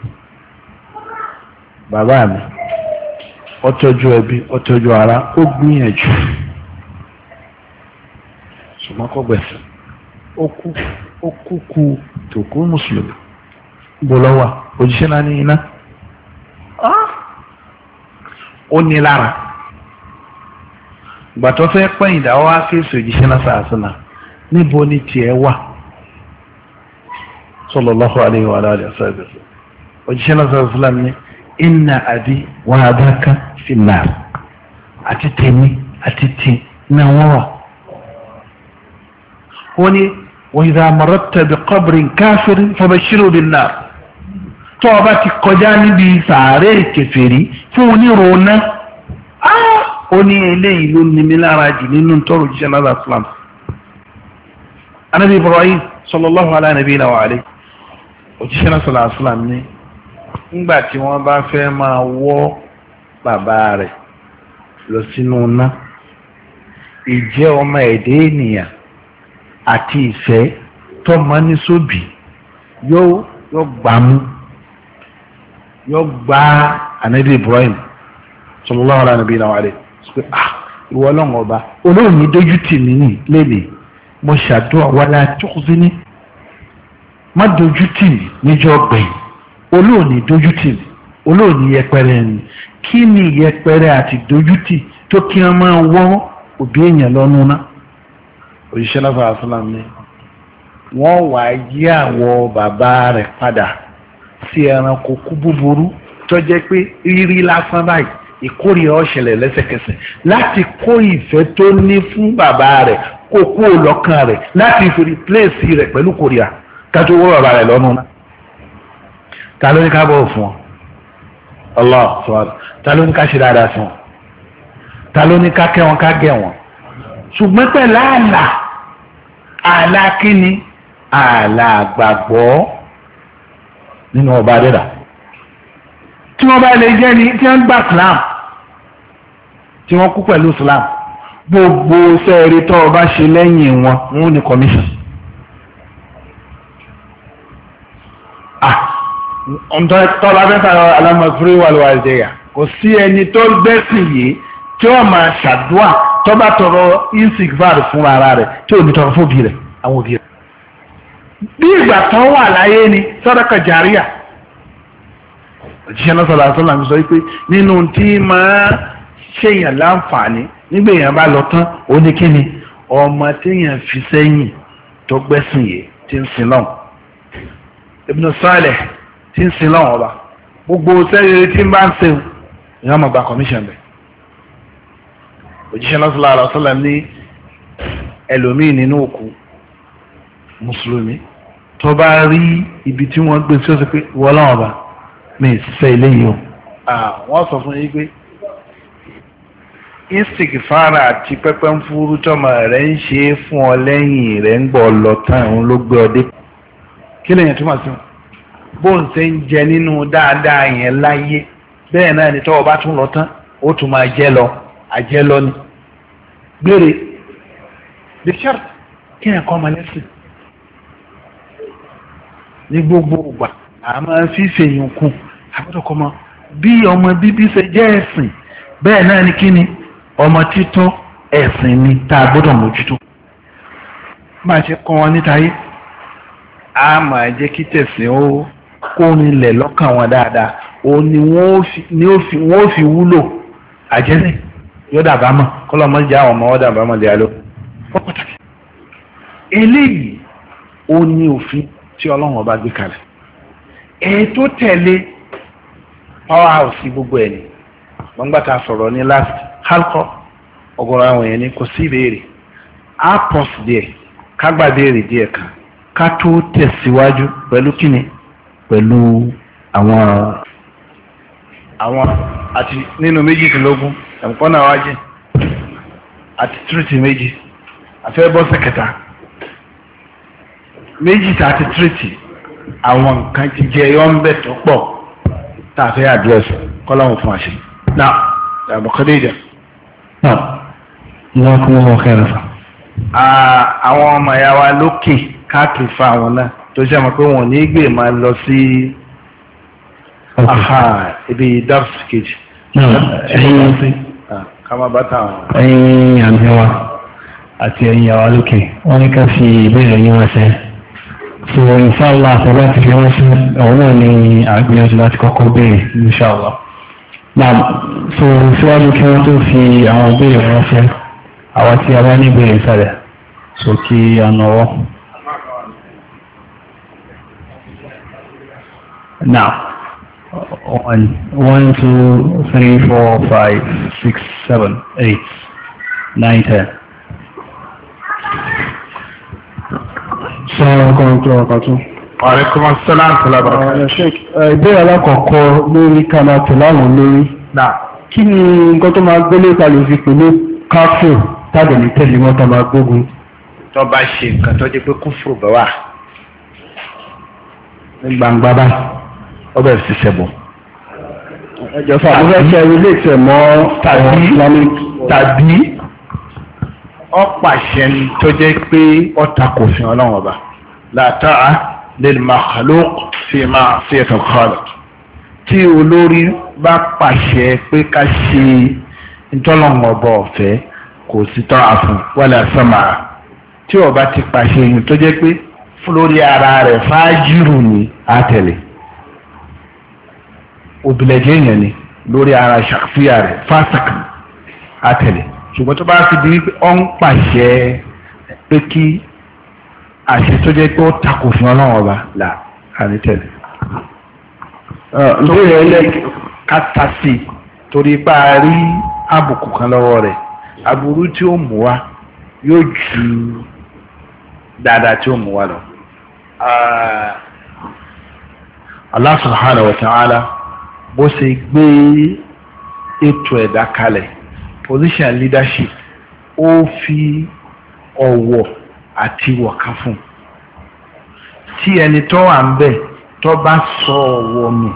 bàbá mi ó tọ́jú ẹbí ó tọ́jú ara ó gbìyànjú ṣùgbọ́n kọ́ gbẹ̀sẹ̀ ó kú ó kú kú tó kú mùsùlùmí bó lọ́wọ́ òjíṣẹ́ náà ní iná ó ní lára gbàtọ́ fẹ́ pẹ́yìn dá wá fèsì òjíṣẹ́ náà sàásùnà níbo ni tiẹ̀ wà sallallahu alayhi wa alihi wa sallam òjíṣẹ́ náà sàásùnà ní inna abi wa abaka fi nar àti tèmi àti tì náà wọ́n wà ó ní wa idha mararta bi qabrin kafirin fabashiru bin nar tó o bá ti kọjá níbi sàárè kèfèrí fún oníròóná ó ní eléyìí ló ní mi lára jù nínú tọrọ jíṣẹ́ náà islam anabi ibrahim sallallahu ala nabiyina wa alayhi òjíṣẹ́ náà sallallahu alaihi wasallam ní ńgbà tí wọ́n bá fẹ́ máa wọ́ bàbá rẹ̀ lọ sínú ná ìjẹ́ ọmọ ẹ̀dẹ́ ènìyàn àti ìfẹ́ tó máa ní sóbì yóò yóò gbàmú yóò gbá anabi ibrahim sallallahu ala nabiyina wa alayhi pé ah ìwọ ọlọ́run ọba olóòní dójú tì mí nì lélẹ̀ mo ṣàdúrà wàlá tukhzini má dójú tì mí níjọ́ gbẹ̀yìn olóòní dójú tì mí olóòní yẹpẹrẹ ni kí ni yẹpẹrẹ àti dójú tì tó kí wọn máa wọ́ òbí èèyàn lọ́nu ná òṣìṣẹ́ náà fà fúlàm ní wọ́n wà á yí àwọ̀ bàbá rẹ̀ padà sí ẹranko kú búburú tó jẹ́ pé rírí lásán báyìí ìkórìíra ọ̀ṣẹlẹ̀ lẹ́sẹ̀kẹsẹ̀ láti kó ìfẹ́ tó ní fún bàbá rẹ̀ kó kú lọ́kàn rẹ̀ láti fi replace rẹ̀ pẹ̀lú kórìíra kájú wọ́ bàbá rẹ̀ lọ́nu náà. ta ló ní ká bọ̀ fún ọ Allah sọ́ọ́dọ̀ ta ló ní ká ṣe dáadáa sí wọn ta ló ní ká kẹ́ wọn ká gẹ̀ wọn ṣùgbọ́n pẹ̀lú ààlà ààlà kíni ààlà àgbàgbọ́ nínú ọba adẹ́dà tí wọ́n bá lè jẹ́ ní tí wọ́n gbà Islam tí wọ́n kú pẹ̀lú Islam gbogbo sẹ́ẹ̀rí tó o bá ṣe lẹ́yìn wọn wọn ní commission. tọ́lá fẹ́ta alámọ̀fúrí wà lọ́wọ́ àìjẹyà kò sí ẹni tó gbẹ́sìn yìí tí wọ́n máa ṣàdúà tó bá tọrọ insigvar fún ara rẹ̀ tí ò ní tọrọ fún òbí rẹ̀ àwọn òbí rẹ̀. bí ìgbà tó wà láyé ni sàdákà jàríyà òjíṣẹ́ náà sọ̀rọ̀ àtọ́nà mi sọ wípé nínú tí máa ṣèyàn láǹfààní nígbà èèyàn bá lọ tán ó ní kíni ọmọ téèyàn fi sẹ́yìn tó gbẹ́sìn yìí tí ń sin lọ́hùn Ibn Salih tí ń sin lọ́hùn ọba gbogbo sẹ́yìn tí ń bá ń sẹ́yìn èèyàn máa gba commission bẹ̀. òjíṣẹ́ náà sọ̀rọ̀ àtọ́nà ní ẹlòmíì nínú òkú mùsùlùmí tó bá rí ibi tí wọ́n gbé sí ó sì pé wọ́n lọ́wọ́ ọba mi ìsísẹ́ ilé yìí o. wọ́n sọ fún yín pé istikfara àti pẹ́pẹ́ ń fúrú tọ́mọ rẹ̀ ń ṣe é fún ọ lẹ́yìn rẹ̀ ń gbọ́ lọ tán òun ló gbé ọ dé. kí lèyàn túmọ̀ sí wọn bó ń ṣe ń jẹ nínú dáadáa yẹn láyé bẹ́ẹ̀ náà ni tọ́wọ́ bá tún lọ tán ó tún máa jẹ́ lọ àjẹ́ lọ ni. gbére bishar kí ẹ̀ kọ́ ọmọ lẹ́sìn ní gbogbo ìgbà àmọ́ fífèyàn kù àbúrò kọ́mọ bí ọmọ bíbí ṣe jẹ́ ẹ̀sìn bẹ́ẹ̀ náà ni kí ni ọmọ títọ́ ẹ̀sìn ni tá a gbọ́dọ̀ mójútó. máa ṣe kọ́ wọn níta yé a máa jẹ́ kí tẹ̀sìn ó kó nílẹ̀ lọ́kàn wọn dáadáa òun ni wọ́n ó fi wúlò àjẹ́sẹ̀ yóò dàbá mọ̀ kọ́lọ́ mọ́ jẹ́ àwọn ọmọ wọn dàbá mọ̀ lẹ́yà ló. ó pàtàkì eléyìí ó ní òfin tí ọlọ́run ọba gbé kalẹ̀ èyí tó tẹ̀lé power house gbogbo ẹ̀ ní wọ́n gbà tá a sọ̀rọ̀ ní last halkọ́ ọgọ́rọ̀ àwọn yẹn ní kò sí ìbéèrè á pọ̀s díẹ̀ ká gbà béèrè díẹ̀ kan ká tó tẹ̀síwájú pẹ̀lú kíni pẹ̀lú àwọn àwọn àti nínú méjìdínlógún ẹ̀mùkọ́ náà wájú àti tírìtì méjì àfẹ́ bọ́sẹ̀ kẹta méjì tá a ti tírìtì àwọn nǹkan ti jẹ yọ ń bẹ tó pọ̀ tá a fẹ́ àdírẹ́sì kọ́láwọn fún àṣẹ. náà Abu Khadija. náà ìwọ́n kún wọn kẹrin fà. àwọn ọmọ ìyá wa lókè káàkiri fa àwọn náà tó ṣe àmọ́ pé wọn ò ní gbé máa lọ sí ibi dafs kejì. ẹyin ká má bá tà wọn. ẹyin àmì wa àti ẹ̀yin àwa lókè wọ́n ní ká fi ìbéèrè yín ránṣẹ́ so inshallah àti láti fi ránṣẹ́ ọ̀hún náà ni àgbìyànjú láti kọ́kọ́ béèrè inshallah náà so síwájú kí wọ́n tó fi àwọn ìbéèrè ránṣẹ́ àwa tí a bá ní ìbéèrè ìsàlẹ̀ so kí a nọwọ́. Now, one, one, two, three, four, five, six, seven, eight, nine, ten. Sọ́wọ́n kan tó ọkọ̀ tún. Alaikum assalam wa rahmatullahi. Sheikh, ìbéèrè alákọ̀ọ́kọ́ lórí kama tìláwọn lórí. Náà, kí ni nǹkan tó máa gbélé kalẹ̀ fi pẹ̀lú káfù tàbí ní tẹ̀lé wọn tó máa gbógun? Tó bá ṣe nǹkan tó jẹ́ pé kúfùrù bá wà Ní gbangba báyìí. ó bẹ̀rẹ̀ sí ṣẹbọ. Ẹjọ́ fún àbúrò ṣe ilé ìtẹ̀ mọ́ tàbí Islamic tàbí ó pàṣẹ ní tó jẹ́ pé ó takò fi Ọlọ́run ọba la ta'a lil makhluq fi ma'siyatil khaliq. Tí olórí bá pàṣẹ pé ká ṣe ìtọ́lọ́run ọba ọ̀fẹ́ kò sí tọ́ àfún wala sam'a. Tí ó bá ti pàṣẹ yìí tó jẹ́ pé lórí ara rẹ̀ fájírù ní àtẹ̀lé òbílẹ̀jẹ́ èèyàn ni lórí ara ṣàfíà rẹ̀ fásitì àtẹ̀lé ṣùgbọ́n tó bá fi di wípé ó ń pàṣẹ pé kí àṣẹ tó jẹ́ pé ó takò fún Ọlọ́run ọba là ànítẹ̀lé. torí ẹ̀ ká ta sí i torí bá a rí àbùkù kan lọ́wọ́ rẹ̀ aburú tí ó mú wa yóò ju dáadáa tí ó mú wa lọ. Allah subhanahu wa ta'ala bó ṣe gbé ètò ẹ̀dá kalẹ̀ position leadership ó fi ọ̀wọ̀ àti wọ̀ká fún tí ẹni tó wà ń bẹ̀ tó bá sọ ọ̀wọ̀ mi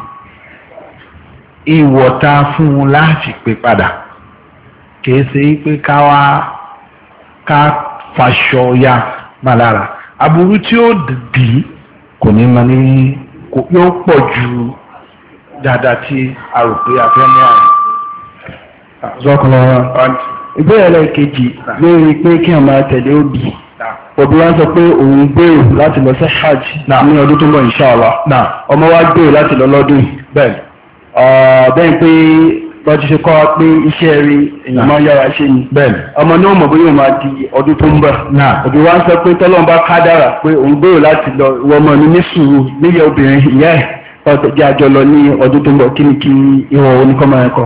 ìwọ̀ta fún un láti pè padà kìí ṣe pé ká wá ká faṣọ ya má lára aburú tí ó dì kò ní ma ní yóò pọ̀ ju dáadáa tí a rò pé a fẹ́ ní àrùn. Zọ́kùnrin ìbéèrè kejì lórí pé kí a máa tẹ̀lé òbí. Òbí wá sọ pé òun gbèrò láti lọ sí hajj ní ọdún tó ń bọ̀ inshallah. Ọmọ wa gbèrò láti lọ lọ́dún bẹ́ẹ̀. Bẹ́ẹ̀ pé lọ́jú ṣe kọ́ pé iṣẹ́ rí èèyàn máa yára ṣe ni. Ọmọ náà mọ̀ bóyá òun máa di ọdún tó ń bọ̀. Òbí wá sọ pé tọ́lọ́run bá kádàrá pé òun gbèrò láti lọ ìwọ ọmọ mi ní sùúrù níyẹ obìnrin ìyá ẹ̀ ọ̀tọ̀ jẹ́ àjọ lọ ní ọdún tó ń bọ̀ kí ni kí ìwọ̀n oníkọ́ máa ẹ̀kọ́.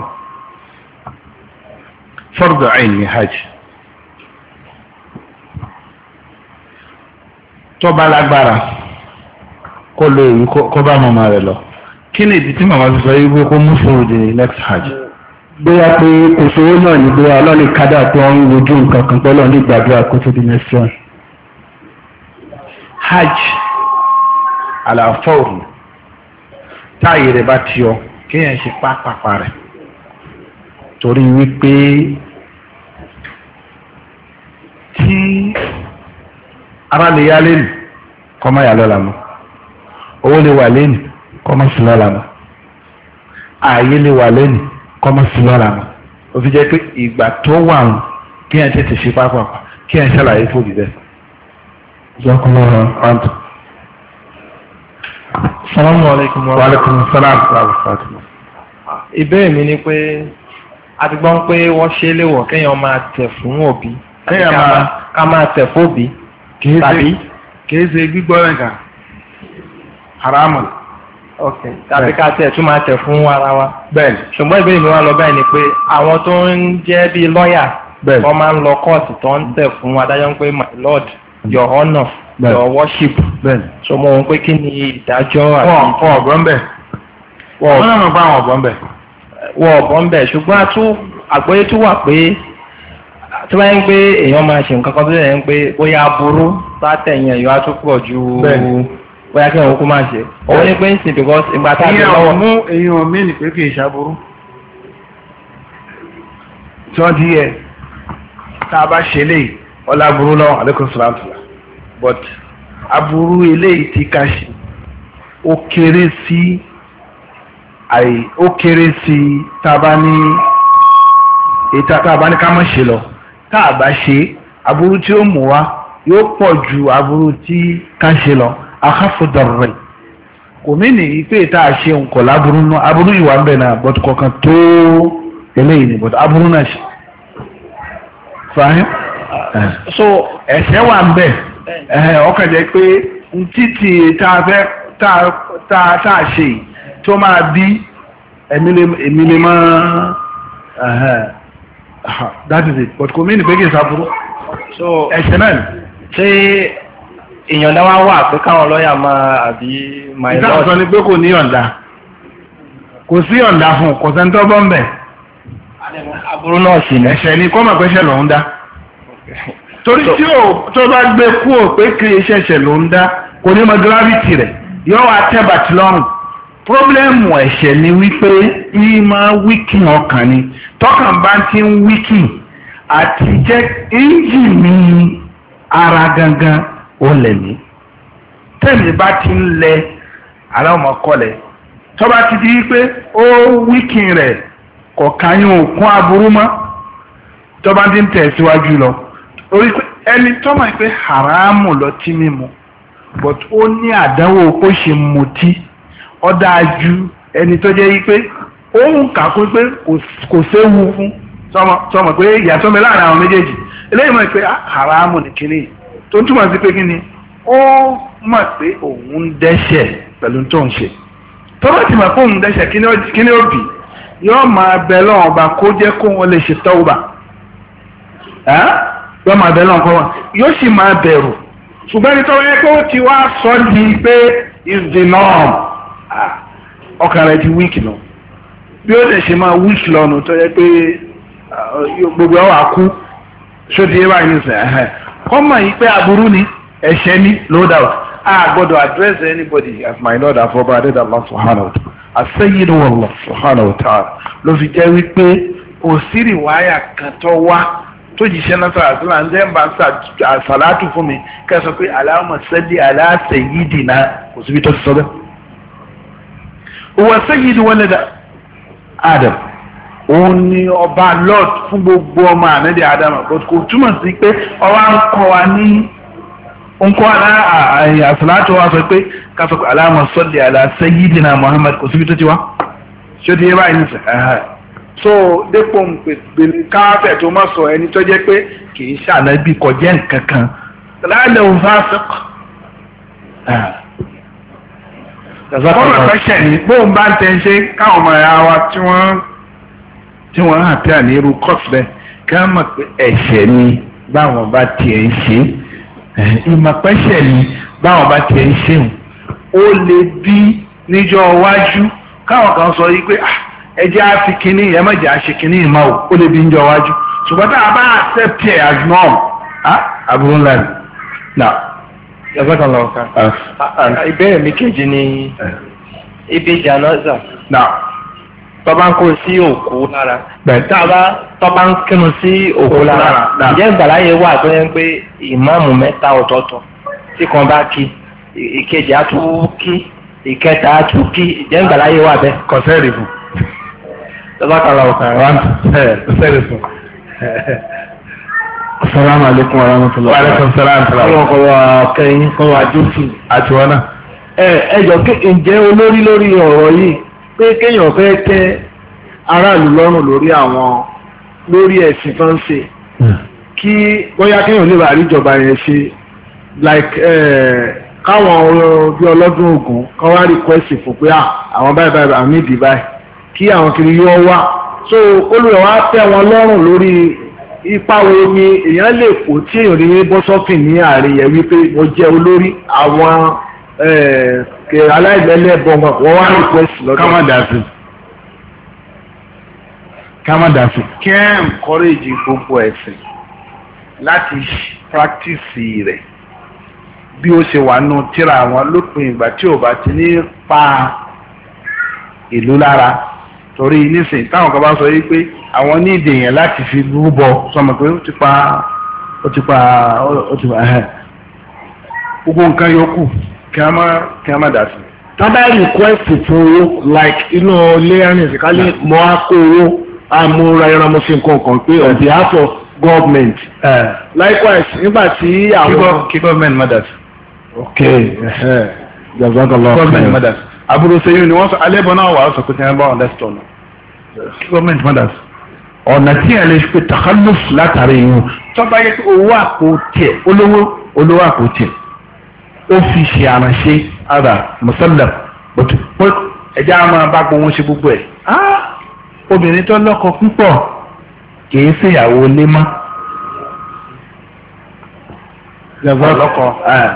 Fardu ayn ni hajj tó bá lágbára kó lo èyí kó bá màmá rẹ̀ lọ kí ni ìdí tí màmá fi sọ yí pé kó mú fún òde next hajj. bóyá pé kò sówó náà ní bóyá ọlọ́ọ̀ni kádà tó ń wojú nǹkan kan pẹ́lú ní gbàdúrà kó tó di next one. hajj àlàfọ́ọ̀rù táàyè rẹ̀ bá ti yọ kéèyàn ṣe pápápá rẹ̀ torí wípé tí ara lè yá lẹ́nu kọ́ máa yà lọ́la mọ́ owó lè wà lẹ́nu kọ́ máa sí lọ́la mọ́ ààyè lè wà lẹ́nu kọ́ máa sí lọ́la mọ́ ó fi jẹ́ pé ìgbà tó wà ń kéèyàn tètè ṣe pápápá kéèyàn ṣàlàyé fòbí bẹ́ẹ̀. Jazakumullahu khairan. Assalamu alaikum wa alaikum salam wa rahmatullah. Ìbéèrè mi ni pé a ti gbọ́n pé wọ́n ṣe léwọ̀ kéèyàn máa tẹ̀ fún òbí kéèyàn máa ká máa tẹ̀ fóbi tàbí kìí ṣe gbígbọ́ nǹkan haramu. ok tàbí ká tẹ̀ tún máa tẹ̀ fún ara wa. bẹ́ẹ̀ni. ṣùgbọ́n ìbéèrè mi wá lọ báyìí ni pé àwọn tó ń jẹ́ bíi lọ́ọ̀yà wọ́n máa ń lọ kóòtù tó ń tẹ̀ fún adájọ́ pé my lord your honour your worship. bẹ́ẹ̀ni. so mo wọ́n pé kí ni ìdájọ́ àti. wọ́n kọ́ ọ̀gbọ́n bẹ̀. wọ́n náà mọ̀ pé àwọn ọ̀gbọ́n bẹ̀. wọ́n ọ̀gbọ́n bẹ̀ ṣùgbọ́n àgbọ́yé tún wà pé tí wọ́n ń pé èèyàn máa ṣe nǹkan kan tó yẹ ń pé bóyá aburú látẹ̀yìn ẹ̀yọ́ á tún pọ̀ ju bóyá kí òun kú máa ṣe. òun ní pé ń sìn because ìgbà tá a gbé lọ́wọ́. mú èèyàn mi ní pé kì í ṣàbúrú. tí wọ́n ti yẹ tá a bá ṣe eléyìí ọlá aburú lọ́wọ́ alaikum salaam but aburú eléyìí tí ká ṣe ó kéré sí àì ó kéré sí tá a bá ní ìta tá a bá ní ká má ṣe lọ tá a bá ṣe aburú tí ó mú wá yóò pọ̀ ju aburú tí ká ṣe lọ akhafu-darrayn kò mí nìyí pé tá a ṣe nǹkan láburú náà aburú ìwà ń bẹ̀ náà bọ́tù kọ̀ọ̀kan tó eléyìí ni bọ́tù aburú náà ṣe. fàáyé so ẹ̀ṣẹ̀ wà ń bẹ̀ ọkàn jẹ́ pé títí tá a fẹ́ tá a ṣe tó máa bí èmi lè máa that is it but kò mí nìyí pé kì í sáburú so ẹ̀ṣẹ̀ náà ṣé ìyọ̀ǹda wa wà pé káwọn lọ́ọ̀yà máa àbí my lord. ìtàn sọ ni pé kò ní yọ̀ǹda kò sí yọ̀ǹda fún kò sẹ́ńtọ́ bọ́ ń bẹ̀. aburú náà sì ní. ẹ̀ṣẹ̀ ni kọ́mọ̀ pé ṣẹ̀ ló ń dá. torí tí o tó bá gbé kú ò pé kí iṣẹ́ ṣẹ̀ ló ń dá kò ní mọ gravity rẹ̀ yóò wá tẹ́ bàtí lọ́rùn. pírọ́blẹ́mù ẹ̀ṣẹ̀ ni wípé yìí máa wíkì ọkàn ni tọkàn bá ti ń wíkì àti jẹ́ ẹ́ńjìnì ara gangan ó lẹ̀ mí tẹ́mi bá ti ń lẹ aláwọ̀mọ́kọ́lẹ̀ tó bá ti di pé ó wíkìn rẹ̀ kọ̀ọ̀kan yóò kún aburú mọ́ tó bá ti ń tẹ̀síwájú lọ orí ẹni tó mọ̀ pé haramu lọ tí mímu but ó ní àdánwò ó ṣe mutí ó dáa ju ẹni tó jẹ́ pé ó ń kà kún pé kò séwu fún sọmọ pé ìyàtọ̀ mi láàrin àwọn méjèèjì eléyìí mọ̀ pé haramu ní kíní tó ń túmọ̀ sí pé kíni ó mọ̀ pé òun ń dẹ́ṣẹ̀ pẹ̀lú tó ń ṣe tó bá ti mọ̀ pé òun ń dẹ́ṣẹ̀ kíní ó bì yóò máa bẹ lọ́wọ́ ọba kó jẹ́ kó wọn lè ṣe tọ́wọ́bà yóò máa bẹ lọ́wọ́ kó wọn yóò sì máa bẹ̀rù ṣùgbọ́n ní tọ́wọ́ yẹ kó ti wá sọ di pé is the norm ọkàn rẹ̀ ti wíìkì lọ bí ó lè ṣe máa wíìkì lọ́nu tó yẹ pé gbogbo ọ̀ wá kú ṣó ti yé báyìí ní sẹ́yìn kọ́mọ̀ yìí pé aburú ni ẹ̀ṣẹ̀ ni no doubt a gbọ́dọ̀ address anybody as my lord afọba adéda Allah subhanahu wa ta'ala as-sayyidu Allah subhanahu wa ta'ala ló fi jẹ́ wípé òsírì wáyà kan tó wá tó jíṣẹ́ náà sọ̀rọ̀ àti láǹdẹ́ ń bá ṣàlátù fún mi kẹ́ sọ pé Allahumma salli ala sayyidina kò síbi tó ti sọ bẹ́ẹ̀. huwa sayyidu walad Adam òun ni ọba lord fún gbogbo ọmọ ànẹ́dẹ̀ Adam kò túmọ̀ sí pé ọwá ń kọ́ wa ní nkọ́ àṣàlátù wa sọ pé ká sọ pé Allahumma salli ala sayyidina Muhammad kò síbi tó ti wá ṣé ó ti yé báyìí nìsẹ̀ so dépò pèpè káfẹ́ tó má sọ ẹni tó jẹ́ pé kì í ṣàlẹ́bí kọjá nǹkan kan láàlẹ́ òun fásitì kọ́mọ̀ fẹ́ṣẹ̀ ní bóun bá ń tẹ́ ṣe káwọn ọmọ ẹ̀yà wa tí wọ́n tí wọ́n hàn tí à ní irú kọ́ọ̀tù bẹ́ẹ̀ ká mọ̀ pé ẹ̀ṣẹ̀ ni báwọn bá tiẹ̀ ń ṣe ìmọ̀pẹ́ṣẹ̀ ni báwọn bá tiẹ̀ ń ṣe ó lè bí níjọ́ iwájú káwọn kan sọ yìí pé ẹjẹ́ á fi kínní ẹ má jẹ́ á ṣe kínní ìmọ̀ ò ó lè bí níjọ́ iwájú ṣùgbọ́n tá a bá accept ẹ̀ as norm àbúrò ńlá ni. now yàtọ̀ lọ kan ìbéèrè mi kejì ni ibi janaza tọ́ba ń kó sí òkú lára tọ́ba tọ́ba ń kírun sí òkú lára ǹjẹ́ ìgbàláyé wà tó yẹn pé ìmáàmù mẹ́ta ọ̀tọ̀ọ̀tọ̀ tí kan bá kí ìkejì á tún kí ìkẹta á tún kí ǹjẹ́ ìgbàláyé wà bẹ́ẹ̀. kọ̀sẹ́rì fún. tọ́ba kan lọ kàn wá kọ̀sẹ́rì fún. Assalamu alaikum wa rahmatullahi. Wa alaikum salam. Ọlọ́run kọ́ wa kẹ́yìn kọ́ wa jókì. Àti wọn náà. Ẹ ẹ jọ ǹjẹ́ olórí lórí ọ̀rọ̀ yìí pé kéèyàn fẹ́ tẹ́ aráàlú lọ́rùn lórí àwọn lórí ẹ̀sìn tó ń ṣe kí bóyá kéèyàn lè bá rí ìjọba yẹn ṣe like káwọn bí ọlọ́dún Ògún kọ́ wá request fún pé àwọn báyìí báyìí àmì ìdí báyìí kí àwọn kiri yóò wá so olùyọ̀ wá tẹ́ wọn lọ́rùn lórí ipa wo ni èèyàn lè kó tí èèyàn ní bọ́ sọ́fìn ní àárín yẹn wípé mo jẹ́ olórí àwọn aláìlẹ́lẹ́bọn wọn wá request lọ́dọ̀. ká má dà sí ká má dà sí. kí ẹ encourage gbogbo ẹ̀sìn láti practice rẹ̀ bí ó ṣe wà nù tíra àwọn lópin ìgbà tí ò bá ti ní pa ìlú lára torí nísìnyí táwọn kan bá sọ yìí pé àwọn ní ìdè yẹn láti fi rúbọ sọmọ pé ó ti pa ó ti pa ó ti pa ẹhẹ gbogbo nǹkan yòókù kí a má kí a má dà sí. tábà request fún owó like inú ilé ẹ̀rìn ìsìnkálẹ̀ mọ́ á kó owó àmúra ẹran mo ṣe nǹkan kan pé on behalf of government. Likewise nígbà tí àwọn. kí government mothers. Okay. Jazakallah. Government mothers. Àbúrò sẹ́yìn ni wọ́n sọ alẹ́ bọ́ náà wà á sọ pé tí wọ́n bá wọn lẹ́sítọ̀ náà. Government mothers. Ọ̀nà tí ẹ lè fi takhaluf látàrí yìí tọ́ba yẹ kí owó àpò tiẹ̀ olówó olówó àpò tiẹ̀ ó fi ṣe àránṣe ara mùsàlẹ̀ bọ̀tù ẹ̀jẹ̀ á máa bá gbogbo wọn ṣe gbogbo ẹ̀. Obìnrin tó lọ́kọ púpọ̀ kìí ṣèyàwó lé mọ́. lọ́kọ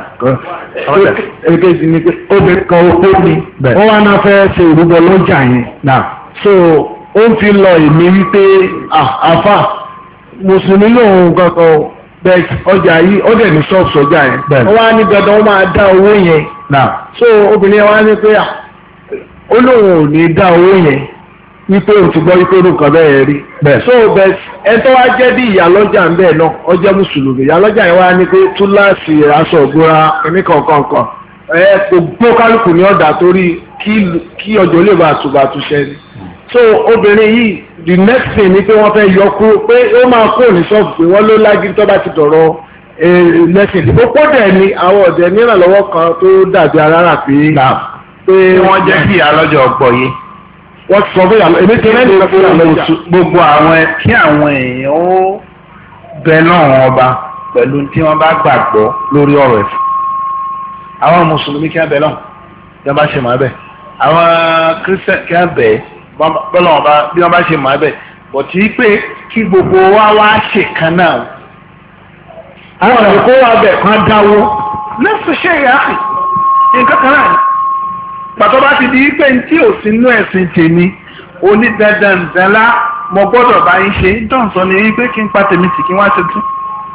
èkejì ni pé obìnrin kan ó ní wọ́n wá náà fẹ́ ṣe ìrúbọ lọ́jà yẹn so ó ń fi lọ ìmí wípé àfà mùsùlùmí lòun kankan bẹ́ẹ̀ ọjà yìí ó dẹ̀ ní ṣọ́ọ̀bù sọ́jà yẹn wọ́n wá ní dandan wọ́n máa dá owó yẹn so obìnrin yẹn wá ní pé ó lóun ò ní dá owó yẹn wípé o ti gbọ́ wípé orúkọ bẹ́ẹ̀ rí so bẹ́ẹ̀ ẹ tó wá jẹ́ bí ìyálọ́jà ń bẹ́ẹ̀ náà ó jẹ́ mùsùlùmí ìyálọ́jà yẹn wá ní pé túláàsì aṣọ ògbóra kìíní kankan kan ẹ kò gbó kálukú ní ọ̀dà torí kí ọjọ́ lè bá àtúbà túnṣe ni so obìnrin yìí the next thing ni pé wọ́n fẹ́ yọ kú pé ó máa kó ní ṣọ́ọ̀bù pé wọ́n ló lágídí tó bá ti dọ̀rọ̀ lẹ́sìn ó pọ̀ dẹ̀ ni àwọn ọ̀dẹ̀ nírànlọ́wọ́ kan tó dàbí arára pé wọ́n jẹ́ kí ìyálọ́jà ọ̀pọ̀ yìí wọ́n sọ fún yàrá èmi tí wọ́n ti gbogbo àwọn kí àwọn èèyàn ó bẹ náà ọba pẹ̀lú tí wọ́n bá gbàgbọ́ lórí ọ̀rọ̀ ẹ̀sìn àwọn mùsùlùmí kí wọ́n bẹ náà bí wọ́n bá ṣe máa bẹ̀ àwọn kírísítẹ̀ kí wọ́n bẹ̀ bọ́lá wọn bá bí wọ́n bá ṣe máa bẹ̀ bọ̀ tí pé kí gbogbo wa wá ṣe kan náà àwọn ọ̀rọ̀ kó wá bẹ̀ kan dáwó lẹ́sùn ṣe ìyá nǹkan kan náà pàtó bá ti di pé tí ò sí inú ẹ̀sìn tèmi onídandandanlá mo gbọ́dọ̀ bá yín ṣe dọ̀nsọ ni wípé kí n pa tèmi tì kí wọ́n á ṣe tún.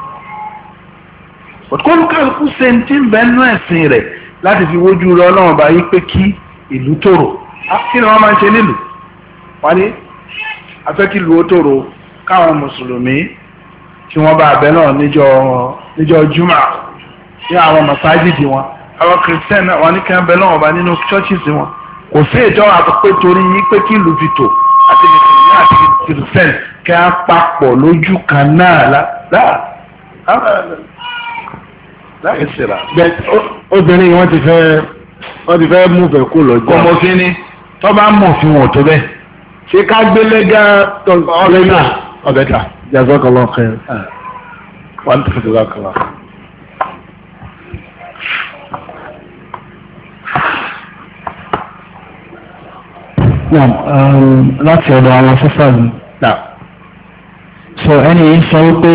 kólúkálukú ṣe ń tí ń bẹ nínú ẹ̀sìn rẹ̀ láti fi wojú rẹ ọlọ́run bá yí pé kí ìlú tòrò kí ni wọ́n máa ń ṣe nílùú wọ́n ní afẹ́ kí ìlú ó tòrò káwọn mùsùlùmí tí wọ́n bá abẹ náà níjọ́ níjọ́ júmà ní àwọn màsájídì wọn àwọn kìrìsìtẹ́nì náà wọ́n ní kí wọ́n bẹ náà ọba nínú chọ́ọ̀chìsì wọn kò sí ìjọ àti pé torí yí pé kí ìlú fi tò àti mùsùlùmí àti kìrìsìtẹ́nì kí wọ́n papọ̀ lójú kan náà láà láì síra. bẹ́ẹ̀ obìnrin wọn ti fẹ́ wọ́n ti fẹ́ mú bẹ̀ kó lọ́jọ́. kọ́mọ́fín ni tó bá mọ̀ fún wọn tó bẹ́ẹ̀. ṣé ká gbélé gá ọbẹ̀ ta ọbẹ̀ ta. jazakallah khair. wọ́n ti fi dùgbà kala. láti ọ̀dọ̀ àwọn sisters mi. so ẹni yìí sọ wípé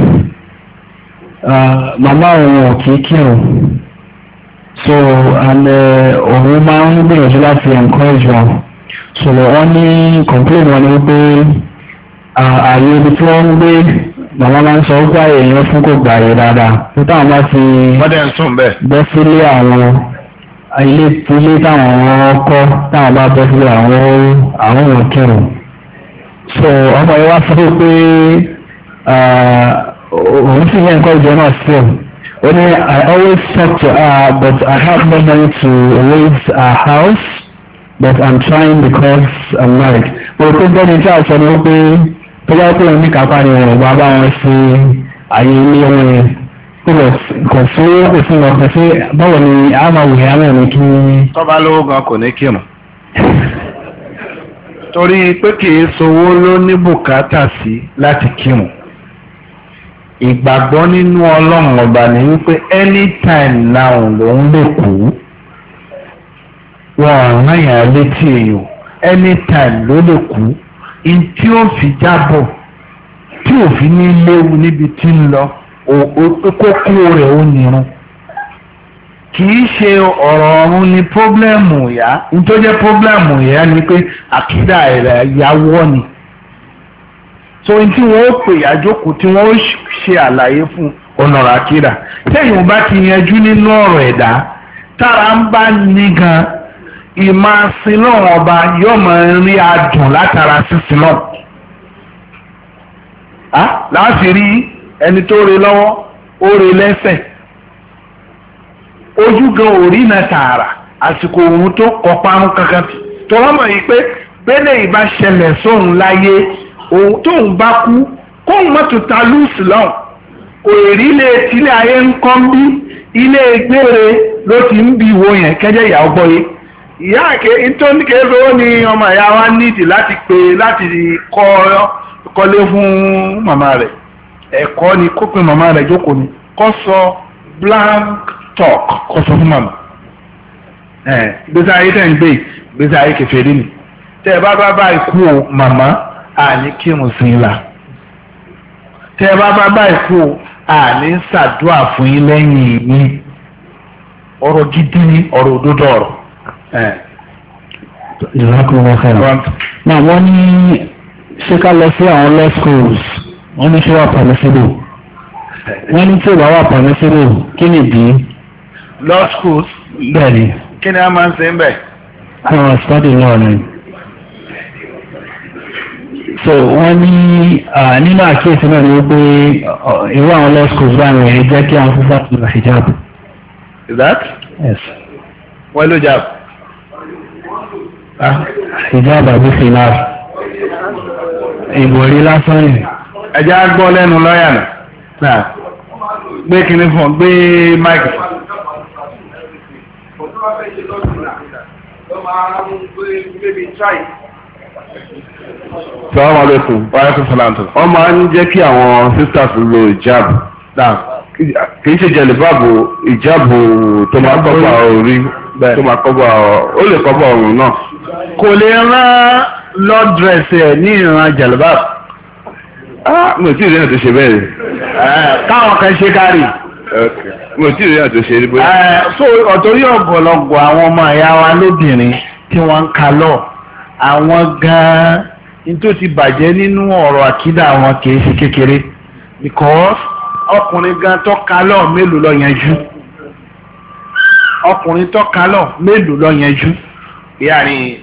màmá òun ò kìí kírun so and òun máa ń gbìyànjú láti encourage wọn so wọ́n ní complain wọn ni wípé ààyè ibi tí wọ́n ń gbé màmá máa ń sọ wípé ààyè yẹn fún kò gbà yẹ dáadáa tó táwọn bá ti bọ́ sílé àwọn ilé ilé táwọn kọ́ táwọn bá bọ́ sílé àwọn àwọn ò kírun so ọmọ yẹn wá sọ pé òun sì yẹn nǹkan ìjọ náà sí ọ ní I always talk to her but I have no money to raise a house but I'm trying because I'm married. mo rò pé gbọ́dọ̀ tí a sọ ni wípé tó bá pè ní kápá ni wọn bá bá wọn ṣe àyè ilé wọn yẹn kò sí kò sí wọn kò sí báwo ni a máa wù yá náà ní kí. tọ́ba lówó gan kò ní kírun torí pé kì í sowó ló ní bùkátà sí láti kírun ìgbàgbọ́ nínú ọlọ́run ọba ní wípé anytime now lòun lè kú wọn ràn yàn létí èèyàn anytime ló lè kú in tí ó fi jábọ̀ tí ò fi ní léwu níbi tí ń lọ kókó rẹ̀ ó nírun kì í ṣe ọ̀rọ̀ ọ̀run ni pọ́blẹ́mù ìyá nítorí jẹ́ pọ́blẹ́mù ìyá ni pé àkídà ẹ̀rẹ̀ ìyàwó ni so n tí wọ́n ó pè àjókòó tí wọ́n ó ṣe àlàyé fún ọ̀nà àkídà tẹ́yìn bá ti yanjú nínú ọ̀rọ̀ ẹ̀dá tára ń bá ní gan ìmọ̀ sílọ̀ ọba yóò máa rí adùn látara sísìn náà láti rí ẹni tó re lọ́wọ́ ó re lẹ́sẹ̀ ojú gan orí náà tààrà àsìkò òun tó kọ parun kankan tó wọ́n mọ̀ yìí pé bẹ́lẹ̀ ìbá ṣẹlẹ̀ sóhun láyé òun tóun bá kú kó mọ́tò ta lùsì lọ́hùn kò rí ilé tílé ayé ń kọ́ ń bí ilé gbére ló ti ń bi ìwo yẹn kẹ́jẹ́ ìyàwó gbọ́ yé ìyá àké nítorí kéèké ó ní ọmọ ìyá wa nídìí láti pè láti kọ́ kọ́lé fún màmá rẹ̀ ẹ̀kọ́ ni kó pe màmá rẹ̀ jókòó ni kó sọ blank talk kó sọ fún màmá ẹ̀ gbèsè ayé tẹ̀ ń gbé gbèsè ayé kèfèrí ni tẹ́ ẹ bá bá bá ikú o màmá àní kírun sí i la tẹ́ ẹ bá bá bá ikú o àní ṣàdúrà fún yín lẹ́yìn yín ọ̀rọ̀ gidi ni ọ̀rọ̀ òdodo ọ̀rọ̀ ẹ̀. ìlàkùnrin ọ̀hẹ́rẹ́ náà wọ́n ní ṣé ká lọ sí àwọn law schools wọ́n ní ṣé wà permissible wọ́n ní tí ò bá wà permissible kí ni ìdí. law schools. bẹ́ẹ̀ ni. kí ni a máa ń ṣe ń bẹ̀. àwọn study law ni. so wọ́n ní nínú àkíyèsí náà ni wípé irú àwọn law schools báyìí rẹ̀ jẹ́ kí àwọn fúnfà tó lọ hijab. is that. yes. wọ́n ló jà. hijab àbí finaf. ìbòrí lásán yìí. ẹ̀jẹ̀ á gbọ́ lẹ́nu lọ́ọ̀yà náà gbé kinní fún gbé máìkì fún. Assalamu alaikum. Wa alaikum salaam. Wọ́n máa ń jẹ́ kí àwọn sisters lo hijab. Kì í ṣe jẹ̀lẹ̀báàbò ìjáàbò tó máa kọ́bà orí tó máa kọ́bà ó lè kọ́bà ọrùn náà. Kò lè rán lord dress ẹ̀ ní ìran jẹ̀lẹ̀báàbò. Ah, mo tí ì rí ẹ̀ tó ṣe bẹ́ẹ̀. Káwọn kan ṣe kárì. Mo tí ì rí ẹ̀ tó ṣe bẹ́ẹ̀. So ọ̀tọ́rí ọ̀gọ̀lọ̀gọ̀ àwọn ọmọ ìyá wa lóbìnrin tí wọ́n ń ka lọ àwọn gan-an nítorí ti bàjẹ́ nínú ọ̀rọ̀ àkídà wọn kì í ṣe kékeré because ọkùnrin gan tó ka lọ mélòó lọ yanjú ọkùnrin tó ka lọ mélòó lọ yanjú yàrá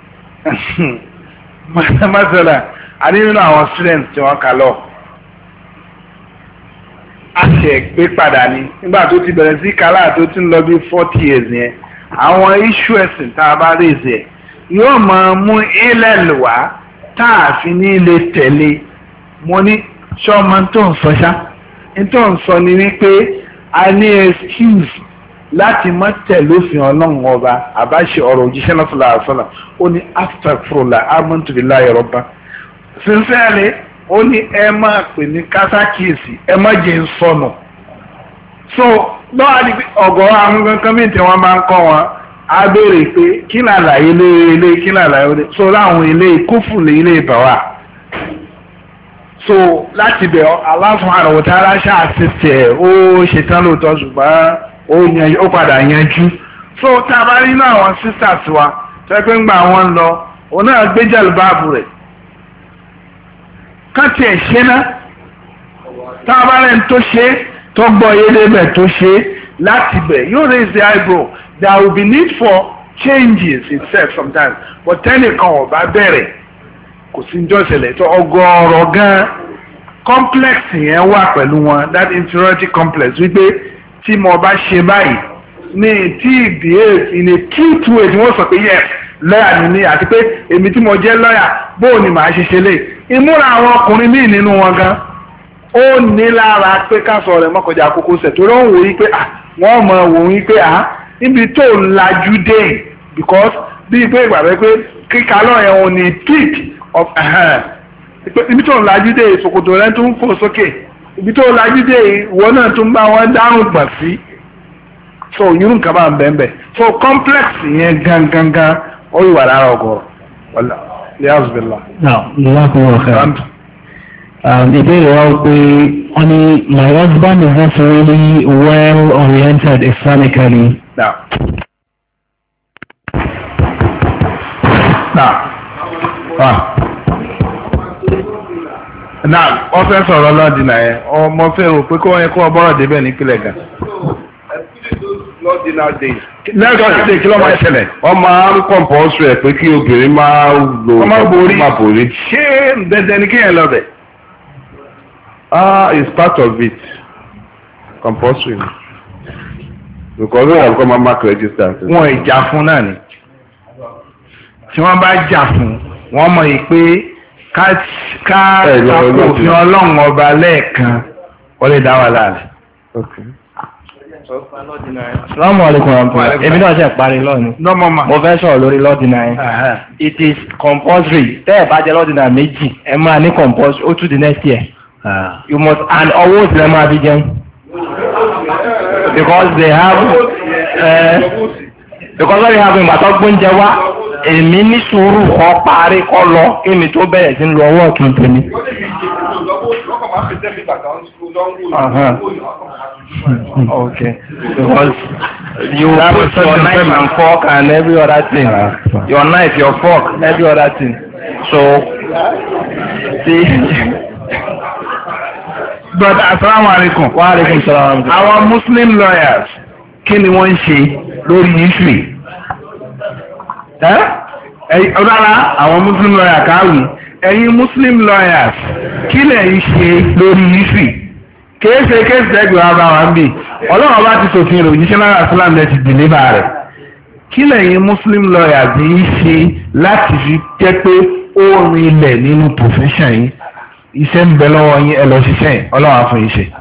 masala àní nínú àwọn students tí wọ́n ka lọ àṣẹ gbé padà ní nígbà tó ti bẹ̀rẹ̀ sí kálá tó ti ń lọ bí forty years yẹn àwọn issue ẹ̀sìn tá a bá raise ẹ̀ yóò máa mú ilẹ̀ wá tá a fi ní lè tẹ̀lé mo ní ṣọ́ọ́mọ tó ń sọ ṣá tó ń sọ ni wípé a ní excuse láti má tẹ̀lé òfin ọlọ́run ọba àbáṣe ọ̀rọ̀ òjíṣẹ́ náà sọ̀rọ̀ àṣọlá ó ní astaghfirullah amantu billahi rabba sincerely ó ní ẹ máa pè ní kásákìsì ẹ má jẹ́ ń sọnù so lọ́wọ́ àti ọ̀gọ́ àwọn kankan mìíràn tí wọ́n máa ń kọ́ wọn á béèrè pé kí ni àlàyé lé ilé kí ni àlàyé lé so láwọn ilé kófù lé ilé ìbáwá so láti bẹ̀ Allah subhanahu wa ta'ala ṣàṣìṣe ó ṣetán lóòótọ́ ṣùgbọ́n ó yan ó padà yanjú so tá a bá rí inú àwọn sisters wa tó pé ń gbà wọ́n lọ òun náà gbé jàlúbáàbù rẹ̀ káàtì ẹ̀ ṣe ná tá a bá rẹ̀ ń tó ṣe tó gbọ́ yédè bẹ̀ tó ṣe láti bẹ̀ yóò raise the eyebrow there will be need for changes itself sometimes but tẹ́nìkan ò bá bẹ̀rẹ̀ kò sí ní jọ́sẹ̀lẹ̀ tó ọgọ́rọ̀ gan complex yẹn wà pẹ̀lú wọn that inferiority complex wípé tí mo bá ṣe báyìí ní tí behave in a cute way tí wọ́n sọ pé yes lọ́yà ni mí àti pé èmi tí mo jẹ́ lọ́yà bóò ni màá ṣe ṣe lè ìmúra àwọn ọkùnrin míì nínú wọn gan ó ní lára pé ká sọ rẹ̀ mọ́kànjá àkókò sẹ̀ torí wọ́n wò wí pé wọ́n mọ̀ wò wí pé níbi tó lajú dé because bíi pé ìgbàgbé pé kíkà lọ́yẹ̀ wọn ni peak of ibi tó lajú dé ìṣòkòtò rẹ̀ tó ń fò sókè ibi tó lajú dé ìwọ náà tó ń bá wọn dáhùn gbà sí so irú nǹkan bá ń bẹ́ẹ̀ bẹ́ẹ̀ so complex yẹn gangan gan ó yìí wà lára ọgọ́rọ̀ wọlé yàtọ̀ bẹ́ẹ̀ now ìlàkùn ọ̀kẹ́ ìbéèrè wa pé wọ́n ní my husband is not really well oriented Islamically. now now ah now wọ́n fẹ́ sọ̀rọ̀ lọ́dínà yẹn ọmọ fẹ́ rò pé kó wọ́n yẹ kó wọ́n bọ́rọ̀ débẹ̀ nípìnlẹ̀ gan. lẹ́gọ̀ọ́ ṣe kí ló máa ṣẹlẹ̀. wọ́n máa ń kọ̀m̀pọ́sù ẹ̀ pé kí obìnrin máa lo ọmọ borí máa borí. ṣé dandan ni kéèyàn lọ bẹ̀. ah it's part of it compulsory because wọ́n wọ́n kọ́ máa mark register. wọn ìjà fún náà ni tí wọ́n bá jà fún wọ́n mọ̀ yìí pé ká ká tako òfin ọlọ́run ọba lẹ́ẹ̀kan ó lè dá wa láàrin. Assalamu alaikum warahmatullahi. Èmi náà ṣe parí lọ́ọ̀ni. Mo fẹ́ sọ̀rọ̀ lórí lọ́ọ̀dínà yẹn. It is compulsory. Tẹ́ ẹ̀ bá jẹ́ lọ́ọ̀dínà méjì, ẹ máa ní compulsory ó tún di next year. Uh, you must and owó tí lè máa fi jẹun. Because they have uh, because wọ́n have ìgbà tó gbóúnjẹ wá. Èmi ní sùúrù kọ́ parí kọ́ lọ kí mi tó bẹ̀rẹ̀ sí ń lo ọwọ́ ọ̀tún tèmi. Uh-huh. Okay. Because you put your knife and fork and every other thing. Your knife, your fork, every other thing. So, see. But assalamu alaikum. Wa alaikum salam. Our Muslim lawyers, kí ni wọ́n ń ṣe lórí issue? Eh? Rárá, àwọn Muslim lawyers káwì. Ẹ̀yin Muslim lawyers, kí lẹ̀ ń ṣe lórí issue? Kéèsè kéèsè ẹgbẹ̀ wa bá wa ń bì. Ọlọ́run bá ti sòfin rẹ̀ òjíṣẹ́ náírà Islam lẹ́ ti dìlébà rẹ̀. Kí lẹ̀yin Muslim lawyers ń ṣe láti fi jẹ́ pé ó rin ilẹ̀ nínú profession yìí? Iṣẹ́ ń bẹ lọ́wọ́ yín ẹ lọ ṣiṣẹ́ yìí. Ọlọ́run á fún yín ṣe.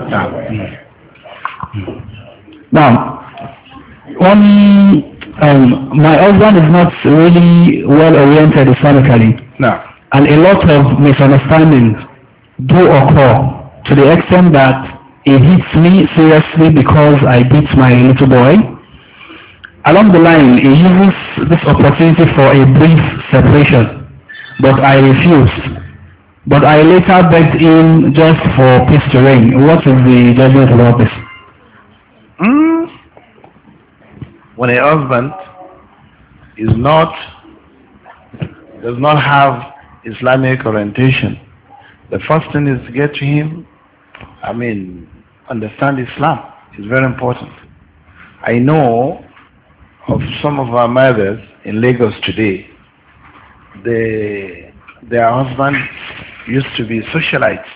Now, one, um, my husband is not really well oriented Islamically. No. And a lot of misunderstandings do occur to the extent that he hits me seriously because I beat my little boy. Along the line, he uses this opportunity for a brief separation, but I refused. But I later begged him just for peace to reign. What is the judgment about this? Mm. When a husband is not, does not have Islamic orientation, the first thing is to get to him, I mean, understand Islam is very important. I know of some of our mothers in Lagos today, they, their husbands used to be socialites.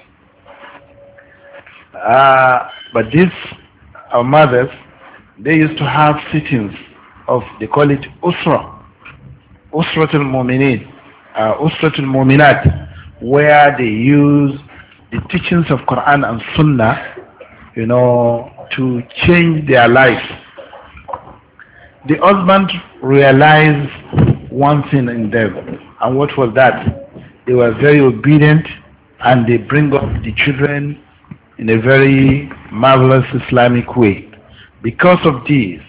Uh, but these, our mothers, they used to have sittings of, they call it Usra, Usratul Mu'minin, uh, Usratul Mu'minat, where they use the teachings of Quran and Sunnah, you know, to change their life. The husband realized one thing in them, and what was that? They were very obedient, and they bring up the children in a very marvelous Islamic way. Because of this,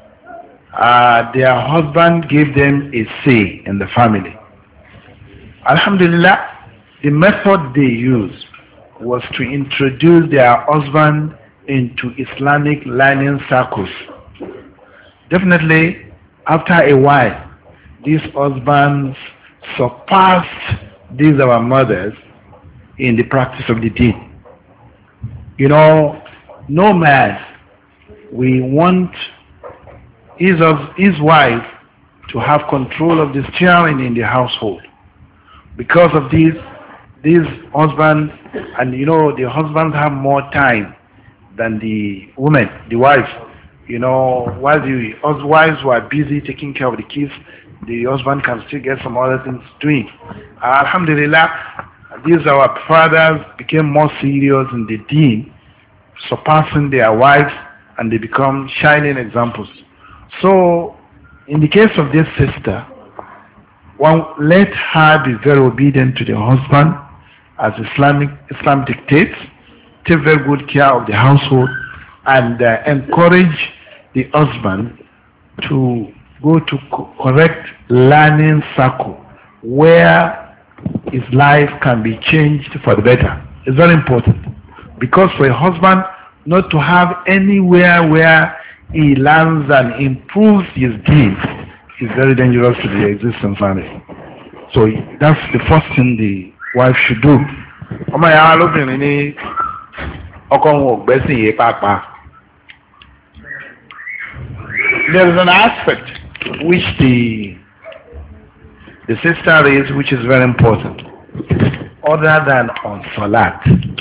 uh, their husband gave them a say in the family. Alhamdulillah, the method they used was to introduce their husband into Islamic learning circles. Definitely, after a while, these husbands surpassed these our mothers in the practice of the deen. You know, no man, we want his, his wife to have control of the steering in the household. Because of this, these husbands, and you know, the husbands have more time than the woman, the wife. You know, while the wives were busy taking care of the kids, the husband can still get some other things doing. Uh, Alhamdulillah, these our fathers became more serious in the deen, surpassing their wives, and they become shining examples. So, in the case of this sister, one, let her be very obedient to the husband as Islamic Islam dictates, take very good care of the household, and uh, encourage the husband to go to co correct learning circle where his life can be changed for the better. It's very important, because for a husband not to have anywhere where he learns and improves his deeds is very dangerous to the existing family. So that's the first thing the wife should do. Ọmọ ìyá lóbìnrin ní ọkọ wọn ò gbẹ́sìn yé pàápàá. There is an aspect which the the sister is, which is very important, other than on salat.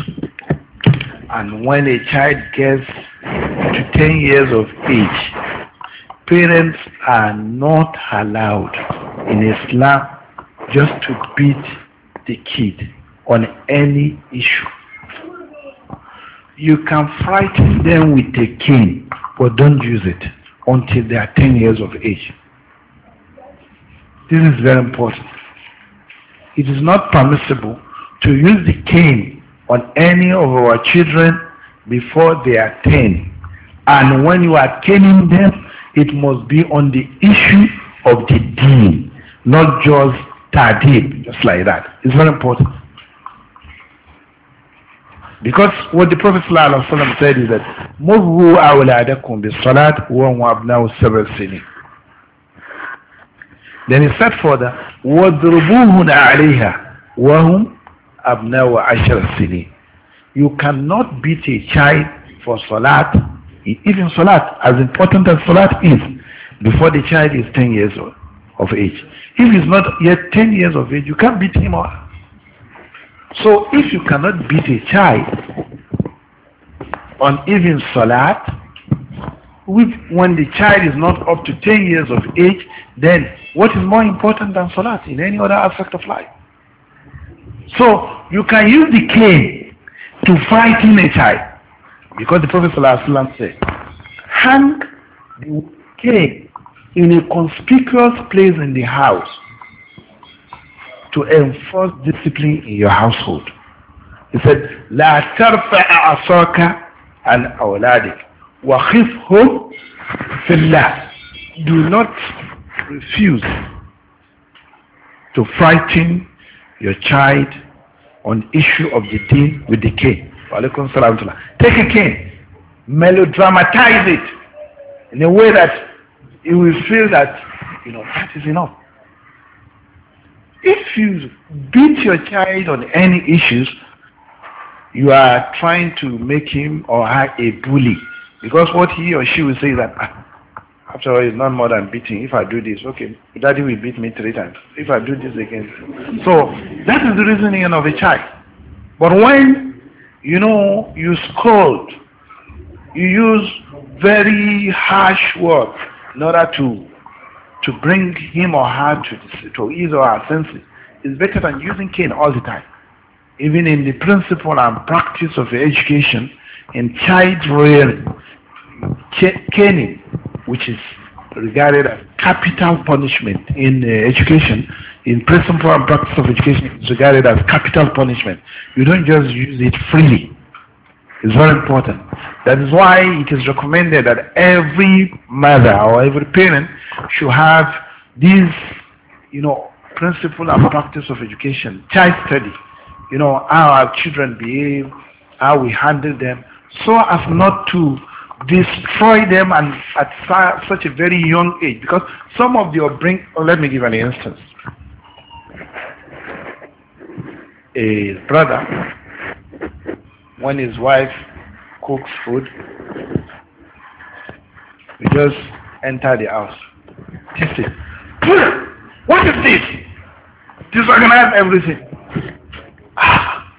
And when a child gets to ten years of age, parents are not allowed in Islam just to beat the kid on any issue. You can frighten them with a cane, but don't use it until they are ten years of age. This is very important. It is not permissible to use the cane on any of our children before they are ten. And when you are caning them, it must be on the issue of the deen, not just ta'dib, just like that. It's very important. Because what the Prophet ﷺ said is that Murru awladakum bis salat wa hum abna'u sab'a sinin. Then he said further, وَضْرُبُوهُنَ عَلَيْهَا وَهُمْ أَبْنَاءُ عَشْرَ سِنِينَ. You cannot beat a child for salat, even salat, as important as salat is, before the child is ten years of age. If he's not yet ten years of age, you can't beat him up. So if you cannot beat a child on even salat, when the child is not up to ten years of age, then what is more important than salat in any other aspect of life? So you can use the cane to frighten a child, because the Prophet ﷺ said, hang the cane in a conspicuous place in the house to enforce discipline in your household. He said, لا ترفع عصاك عن أولادك وخفهم في الله. Do not refuse to frighten your child on issue of the deen with the cane. Take a cane, melodramatize it in a way that you will feel that, you know, that is enough. If you beat your child on any issues, you are trying to make him or her a bully, because what he or she will say is that, ah, after all, it's not more than beating. If I do this, okay, daddy will beat me three times. If I do this again. So that is the reasoning of a child. But when, you know, you scold, you use very harsh words in order to to bring him or her to, to ease or her senses, it's better than using cane all the time. Even in the principle and practice of education, in child rearing, caning, which is regarded as capital punishment in uh, education, in principle and practice of education, it's regarded as capital punishment. You don't just use it freely. It's very important. That is why it is recommended that every mother or every parent should have these, you know, principle and practice of education, child study, you know, how our children behave, how we handle them, so as not to destroy them and at such a very young age. Because some of your bring, oh, let me give an instance. A brother, when his wife cooks food, we just enter the house. Taste it. What is this? Disorganize everything. Ah.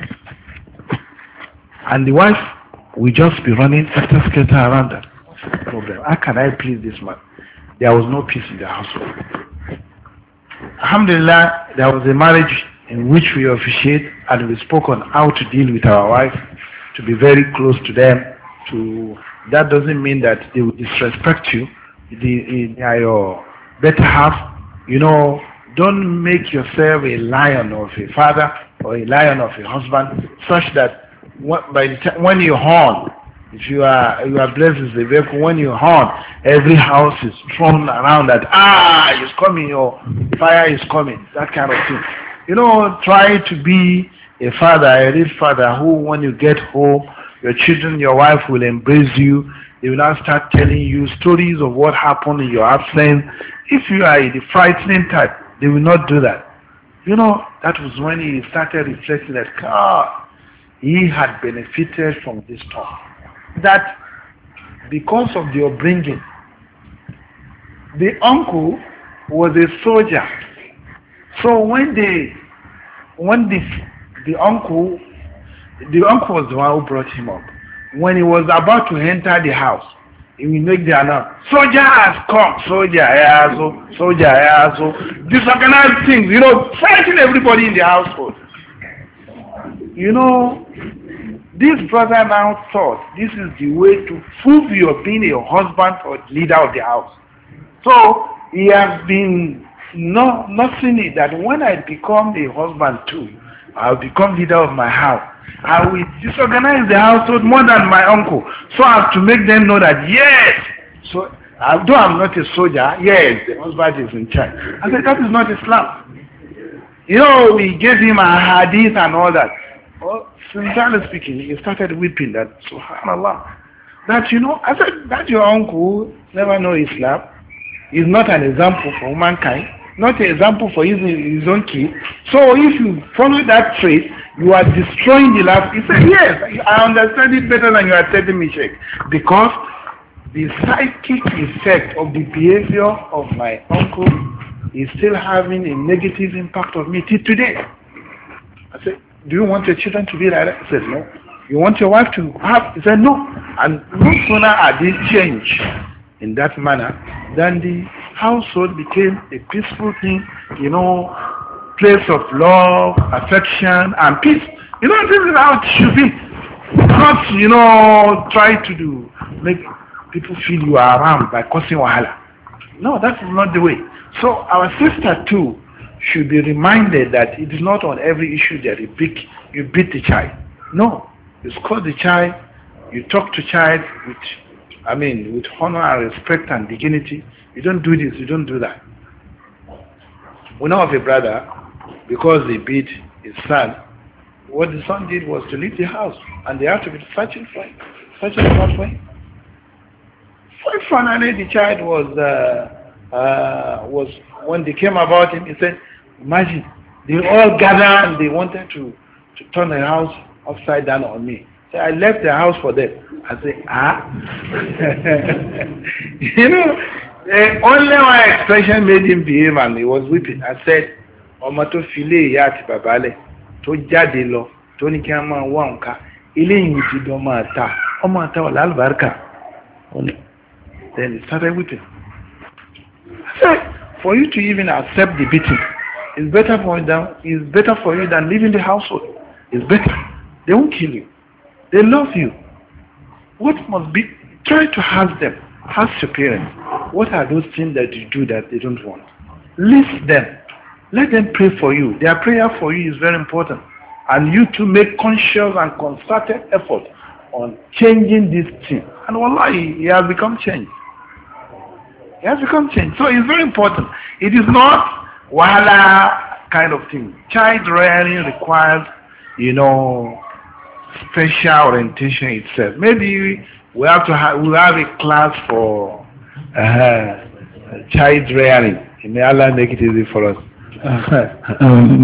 And the wife will just be running after skater around that problem. How can I please this man? There was no peace in the household. Alhamdulillah, there was a marriage in which we officiate, and we spoke on how to deal with our wife, to be very close to them. To that doesn't mean that they will disrespect you. They, they are your better half. You know, don't make yourself a lion of a father or a lion of a husband, such that by the time, when you horn, if you are you are blessed with the vehicle, when you horn, every house is thrown around that, ah, it's coming, or fire is coming, that kind of thing. You know, try to be a father, a real father, who when you get home, your children, your wife will embrace you. They will now start telling you stories of what happened in your absence. If you are the frightening type, they will not do that. You know, that was when he started reflecting that, ah, he had benefited from this talk. That because of the upbringing, the uncle was a soldier. So when they, when the the uncle, the uncle was the one who brought him up. When he was about to enter the house, He will make the announcement. Soldier has come. Soldier, Ayazo. Soldier, Ayazo. Disorganized things, you know, fighting everybody in the household. You know, this brother now thought this is the way to prove you're being a husband or leader of the house. So he has been not, not seeing it that when I become a husband too, I'll become leader of my house. I will disorganize the household more than my uncle, so I have to make them know that yes. So although I'm not a soldier, yes, the husband is in charge. I said that is not Islam. You know, we gave him a hadith and all that. Well, sincerely speaking, he started weeping that, subhanallah, that, you know, I said, that your uncle never know Islam. He's not an example for mankind, not an example for his, his own kid. So if you follow that trait, you are destroying the life. He said, yes, I understand it better than you are telling me, Sheikh. Because the psychic effect of the behavior of my uncle is still having a negative impact on me till today. I said, do you want your children to be like that? He said, no. You want your wife to have? He said, no. And no sooner are they changed in that manner than the household became a peaceful thing, you know, place of love, affection, and peace. You know, this is how it should be. Not, you know, try to do, make people feel you are around by causing wahala. No, that is not the way. So our sister too should be reminded that it is not on every issue that you beat, you beat the child. No, you scold the child, you talk to child with, I mean, with honor and respect and dignity. You don't do this, you don't do that. We know of a brother, because they beat his son, what the son did was to leave the house, and they had to be searching for him, searching for him. Finally, the child was, uh, uh, was when they came about him, he said, imagine, they all gathered and they wanted to, to turn the house upside down on me. So I left the house for them. I said, ah? You know, uh, only one expression made him behave and he was weeping. I said, ọmọ tó filé ìyá àti bàbá lẹ̀ tó jáde lọ tó ní kí a máa wá nǹkan eléyìí ti dán máa ta ọmọ àta wà lálùbáríkà. Then he started weeping. I said, for you to even accept the beating, it's better for them. It's better for you than leaving the household. It's better. They won't kill you. They love you. What must be? Try to ask them. Ask your parents. What are those things that you do that they don't want? List them. Let them pray for you. Their prayer for you is very important. And you to make conscious and concerted effort on changing this thing. And wallahi, he has become changed. He has become changed. So it's very important. It is not wahala kind of thing. Child rearing requires, you know, special orientation itself. Maybe we have to have, we'll have a class for uh, child rearing. May Allah make it easy for us. um,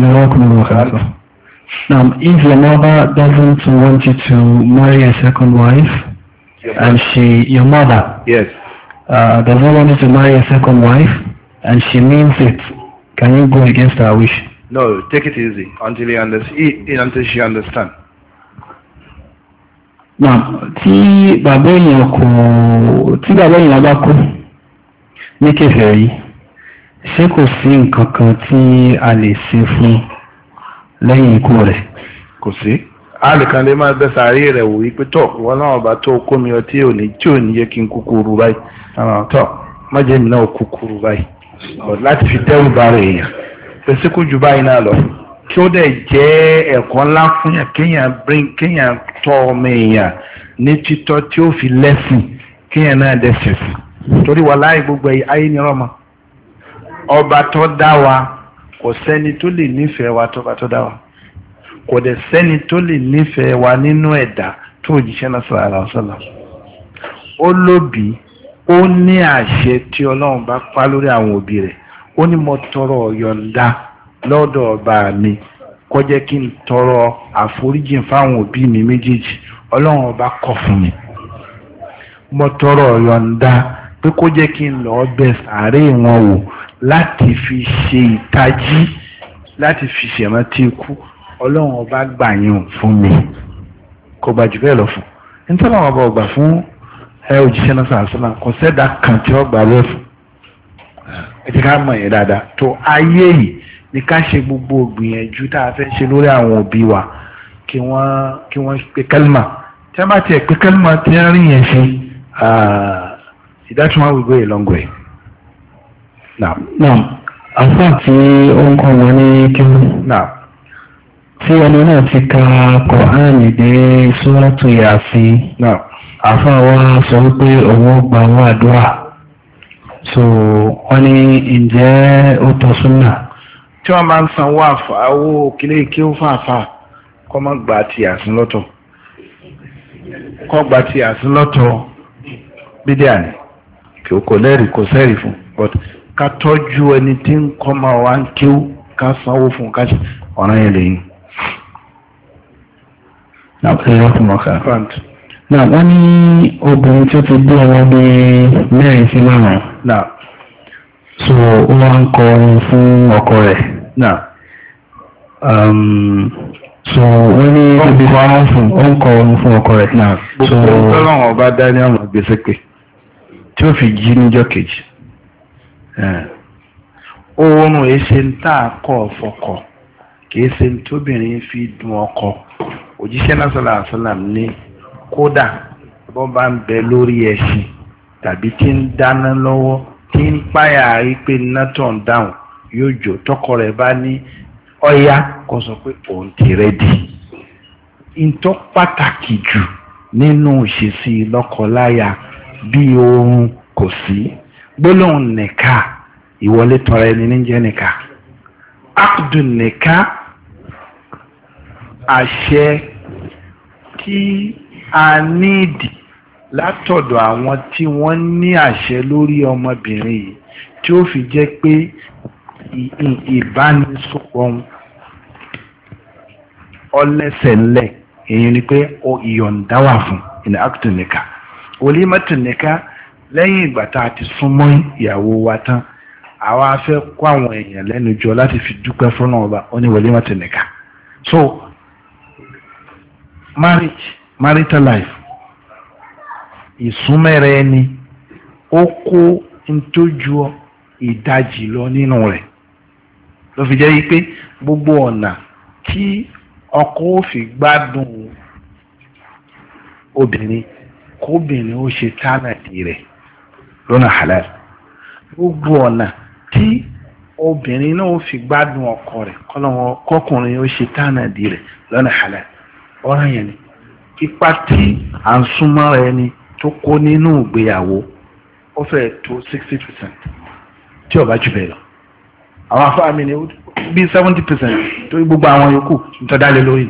now, if your mother doesn't want you to marry a second wife, and she, your mother, yes, uh, does not want you to marry a second wife, and she means it, can you go against her wish? No, take it easy until you understand, until she understands. Now, tí bàbá èèyàn kò, tí bàbá èèyàn bá kú ní kèfèrí, ṣé kò sí nǹkan kan tí a lè ṣe fún lẹ́yìn ikú rẹ̀? Kò sí. Àlùkàn lè máa bẹ sàárè rẹ̀ wò wípé tọ̀ wọn náà bá tó kó mi ọtí òní tí ò ní yẹ kí n kúkúrú báyìí. Tọ̀ májèlé mi náà kúkúrú báyìí. Láti fi dẹ́rù bá rẹ̀ èèyàn. Pèsè kú ju báyìí náà lọ. Kí ó dẹ̀ jẹ́ ẹ̀kọ́ ńlá fún yàn kéèyàn bring kéèyàn tọ́ ọmọ èèyàn ní títọ́ tí ó fi lẹ́sìn kéèyàn náà dẹ̀ sẹ̀sìn. Torí wà láì gbogbo ayé ni rọ́mọ. Ọba tó dá wa kò sẹ́ni tó lè nífẹ̀ẹ́ wa tọ́ba tó dá wa. Kò dẹ̀ sẹ́ni tó lè nífẹ̀ẹ́ wa nínú ẹ̀dá tó òjíṣẹ́ náà sallallahu alaihi wasallam. Ó lóbi, ó ní àṣẹ tí Ọlọ́run bá pa lórí àwọn òbí rẹ̀. Ó ní mo tọrọ yọ̀ǹda lọ́dọ̀ ọba mi kó jẹ́ kí n tọrọ àforíjì fáwọn òbí mi méjèèjì. Ọlọ́run ọba kọ̀ fún mi. Mo tọrọ yọ̀ǹda pé kó jẹ́ kí n lọ bẹ̀ sàárè wọn wò láti fi ṣe ìtají, láti fi ṣèrántí ikú. Ọlọ́run ọba gbà yín fún mi. Kò gbà jù bẹ́ẹ̀ lọ fún. Nítorí àwọn ọba ọgbà fún ẹ òjíṣẹ́ náà sàn sílá kò sẹ́dá kan tí ó gbà bẹ́ẹ̀ fún ẹ ti ká mọ̀ yẹn dáadáa tó ayé yìí ní ká ṣe gbogbo gbìyànjú tá a fẹ́ ṣe lórí àwọn òbí wa kí wọ́n kí wọ́n pe kálímà tí wọ́n bá tiẹ̀ pe kálímà tí wọ́n rí yẹn ṣe ìdájọ́ wọn will go a long way. Naam. Naam. Àfáà tí ó ń kọ́ wọn ní kíwú. Naam. Tí ẹni náà ti ka Kọ̀hánì dé Súrátù Yásìn. Naam. Àfáà wa sọ wípé òun gba àwọn àdúrà. So wọ́n ní ǹjẹ́ ó tọ́ súnà. Tí wọ́n máa ń sanwó àfà owó kílé kí ó fún àfà kọ́ mọ́ gbà ti Yásìn lọ́tọ̀. Kọ́ gbà ti Yásìn lọ́tọ̀ bídíà ni kò lẹ́rìí kò sẹ́rìí fún but ká tọ́jú ẹni tí ń kọ́ máa wá ń kíw ká sanwó fún ká ṣe ọ̀ràn yẹn lẹ́yìn. Náà wọ́n ní obìnrin tí ó ti bí ọmọ bí mẹ́rin sí márùn-ún. Náà. So ó wá ń kọ orin fún ọkọ rẹ̀. Náà. So wọ́n ní ibi kan wọ́n fún ó ń kọ orin fún ọkọ rẹ̀. Náà. Gbogbo ọlọ́run ọba dá ní ọmọ gbèsè pé tí ó fi jí níjọ́ kejì. Oorun èsè ń tà kọ́ ọ̀fọ̀kọ̀ kìí ṣe tóbìnrin fi dùn ọkọ. Òjíṣẹ́ náà sallallahu alaihi wasallam ní kódà bó bá ń bẹ lórí ẹṣin tàbí tí ń dáná lọ́wọ́ tí ń páyà rí pé nátọ̀ ń dáhùn yóò jò tọkọ rẹ̀ bá ní ọ̀yá kó sọ pé òun ti rẹ́dì. Ìtọ́ pàtàkì jù nínú ìṣesí lọ́kọláya bí oorun kò sí gbólóhùn nìka ìwọlé tọrọ ẹni níjẹ́ nìka akdùn nìka àṣẹ tí a níìdì látọ̀dọ̀ àwọn tí wọ́n ní àṣẹ lórí ọmọbìnrin yìí tí ó fi jẹ́ pé ìbánisọ̀rọ̀ ọlẹ́sẹ̀ ńlẹ̀ èyí ni pé ìyọ̀ǹda wà fún ìní akdùn nìka wòlímọ̀tò nìka lẹ́yìn ìgbà tá a ti súnmọ́ ìyàwó wa tán àwa fẹ́ kó àwọn èèyàn lẹ́nu jọ láti fi dúpẹ́ fọ́nà ọba ó ní wòlímọ̀tò nìka. So marriage marital life ìsúnmẹ́rẹ́ ẹni ó kó ntójú ìdajì lọ nínú rẹ̀ ló fi jẹ́ yí pé gbogbo ọ̀nà tí ọkọ ó fi gbádùn obìnrin kóbìnrin ó ṣe tánàdì rẹ̀ lọ́nà halal gbogbo ọ̀nà tí obìnrin náà ó fi gbádùn ọkọ rẹ̀ kọkùnrin ó ṣe tánàdì rẹ̀ lọ́nà halal ọ̀ràn yẹn ni ipa tí à ń súnmọ́ rẹ̀ ni tó kó nínú ìgbéyàwó ó fẹ́ tó sixty percent tí ó bá jù bẹ́ẹ̀ lọ àwọn afáàmì ni bí seventy percent tó gbogbo àwọn yòókù ń tọ́ dálé lórí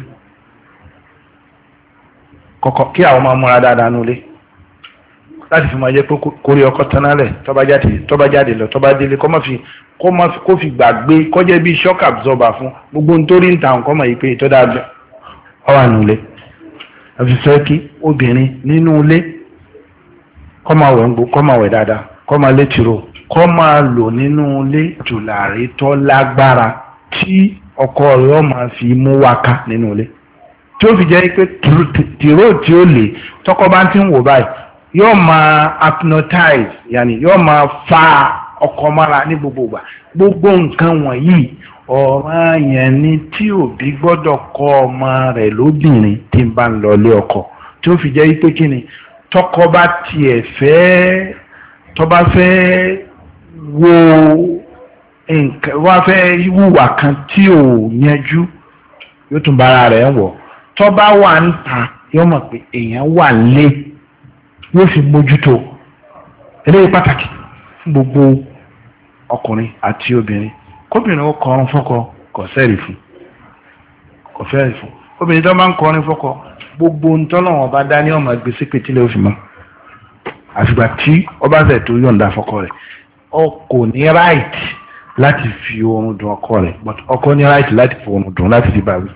kọ̀kọ̀ kí àwọn máa múra dáadáa nulẹ̀ láti fi máa jẹ́ pé kórí ọkọ̀ tán nálẹ̀ tọ́ba jáde tọ́ba jáde lọ tọ́ba délé kó má fi kó má fi kó fi gbàgbé kọjá bíi shock absorber fún gbogbo nítorí ń ta nǹkan mọ̀ yìí pé ìtọ́da ọwà nulẹ̀ àfi fẹ́ kí obìnrin nínú ilé kó máa wẹ̀ ń gbó kó máa wẹ̀ dáadáa kó máa lé tìró kó máa lò nínú ilé tùlàrí tó lágbára tí ọkọ rẹ̀ ó máa fi mú wáká nínú ilé tí ó fi jẹ́ pé tìró tí ó lè tọkọ bá ti ń wò báyìí yóò máa hypnotize yàní yóò máa fa ọkọ mára ní gbogbo ìgbà gbogbo nǹkan wọ̀nyí ọ̀ràn yẹn ni tí òbí gbọ́dọ̀ kọ́ ọmọ rẹ̀ lóbìnrin tí ń bá ń lọlé ọkọ tí ó fi jẹ́ pé kí ni tọkọ bá tiẹ̀ fẹ́ tó bá fẹ́ wo nǹkan wá fẹ́ wùwà kan tí ò yanjú yóò tún bára rẹ̀ wọ̀ tó bá wà ń ta yóò mọ̀ pé èèyàn wà lé yóò fi mójútó eléyìí pàtàkì fún gbogbo ọkùnrin àti obìnrin kóbìnrin ó kọrin fọ́kọ kò sẹ́rì fún kò fẹ́rì fún obìnrin tó máa ń kọrin fọ́kọ gbogbo ntọ́lọ́wọ́n bá dá ní ọmọ gbèsè pétílẹ̀ òfin mọ́ àfìgbà tí ọba ṣẹ̀ tó yọ̀ǹda fọ́kọ rẹ̀ ọ kò ní right láti fi oorun dùn ọkọ rẹ̀ but ọkọ ní right láti fi oorun dùn láti fi bá wí.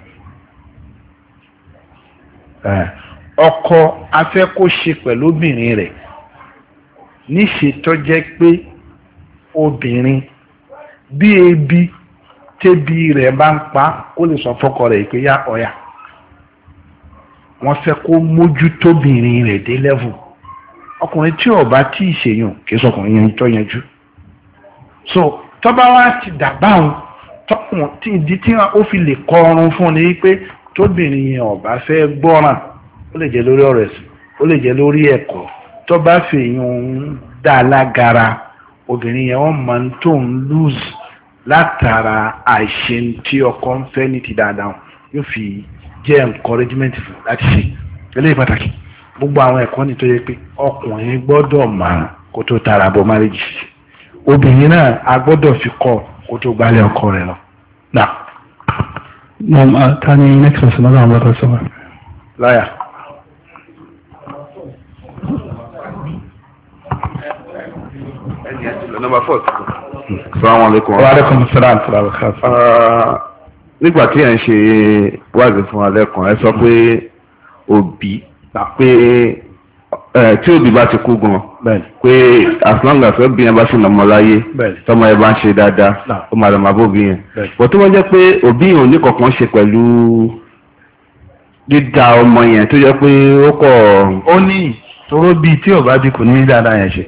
ọkọ afẹ́ kó ṣe pẹ̀lú obìnrin rẹ̀ níṣe tó jẹ́ pé obìnrin bí ebi tẹ́bi rẹ̀ bá ń pa kó lè sọ fọ́kọ rẹ̀ pé yá ọ̀yà wọ́n fẹ́ kó mójútóbìnrin rẹ̀ dé level ọkùnrin tí ò bá tí ì ṣèyàn kì í sọkùnrin yẹn tó yanjú so tọ́ba wa ti dàbá òun tọkùn tí ìdí tí ó fi lè kọ ọrùn fún ni wípé tóbìnrin yẹn ò bá fẹ́ gbọ́ràn ó lè jẹ́ lórí ọ̀rọ̀ ẹ̀sìn ó lè jẹ́ lórí ẹ̀kọ́ tọ́ba fèèyàn ń dá lágara obìnrin yẹn wọ́n máa ń tó ń lose látara àìṣe tí ọkọ ń fẹ́ ní ti dáadáa yóò fi jẹ́ encouragement fún láti ṣe eléyìí pàtàkì gbogbo àwọn ẹ̀kọ́ ni tó yẹ pé ọkùnrin gbọ́dọ̀ máa kó tó tara bọ̀ marriage obìnrin náà a gbọ́dọ̀ fi kọ́ kó tó gbálẹ̀ ọkọ rẹ̀ lọ. Now, Mom, uh, Tani, next person, another one, brother, so. Lawyer. Number four. Assalamu alaikum. Wa alaikum assalam wa rahmatullahi. Nígbà tí ẹ̀ ń ṣe wáàzì fún alẹ́ kan ẹ sọ pé òbí pé tí òbí bá ti kú gan pé as long as òbí yẹn bá sì nàmọ́ láyé tọ́mọ ẹ bá ń ṣe dáadáa ó máa lọ máa bó òbí yẹn bọ̀ tó wọ́n jẹ́ pé òbí yẹn ò ní kankan ṣe pẹ̀lú dídá ọmọ yẹn tó jẹ́ pé ó kọ̀. ó ní toró bíi tí ò bá bí kò ní dáadáa yẹn ṣe.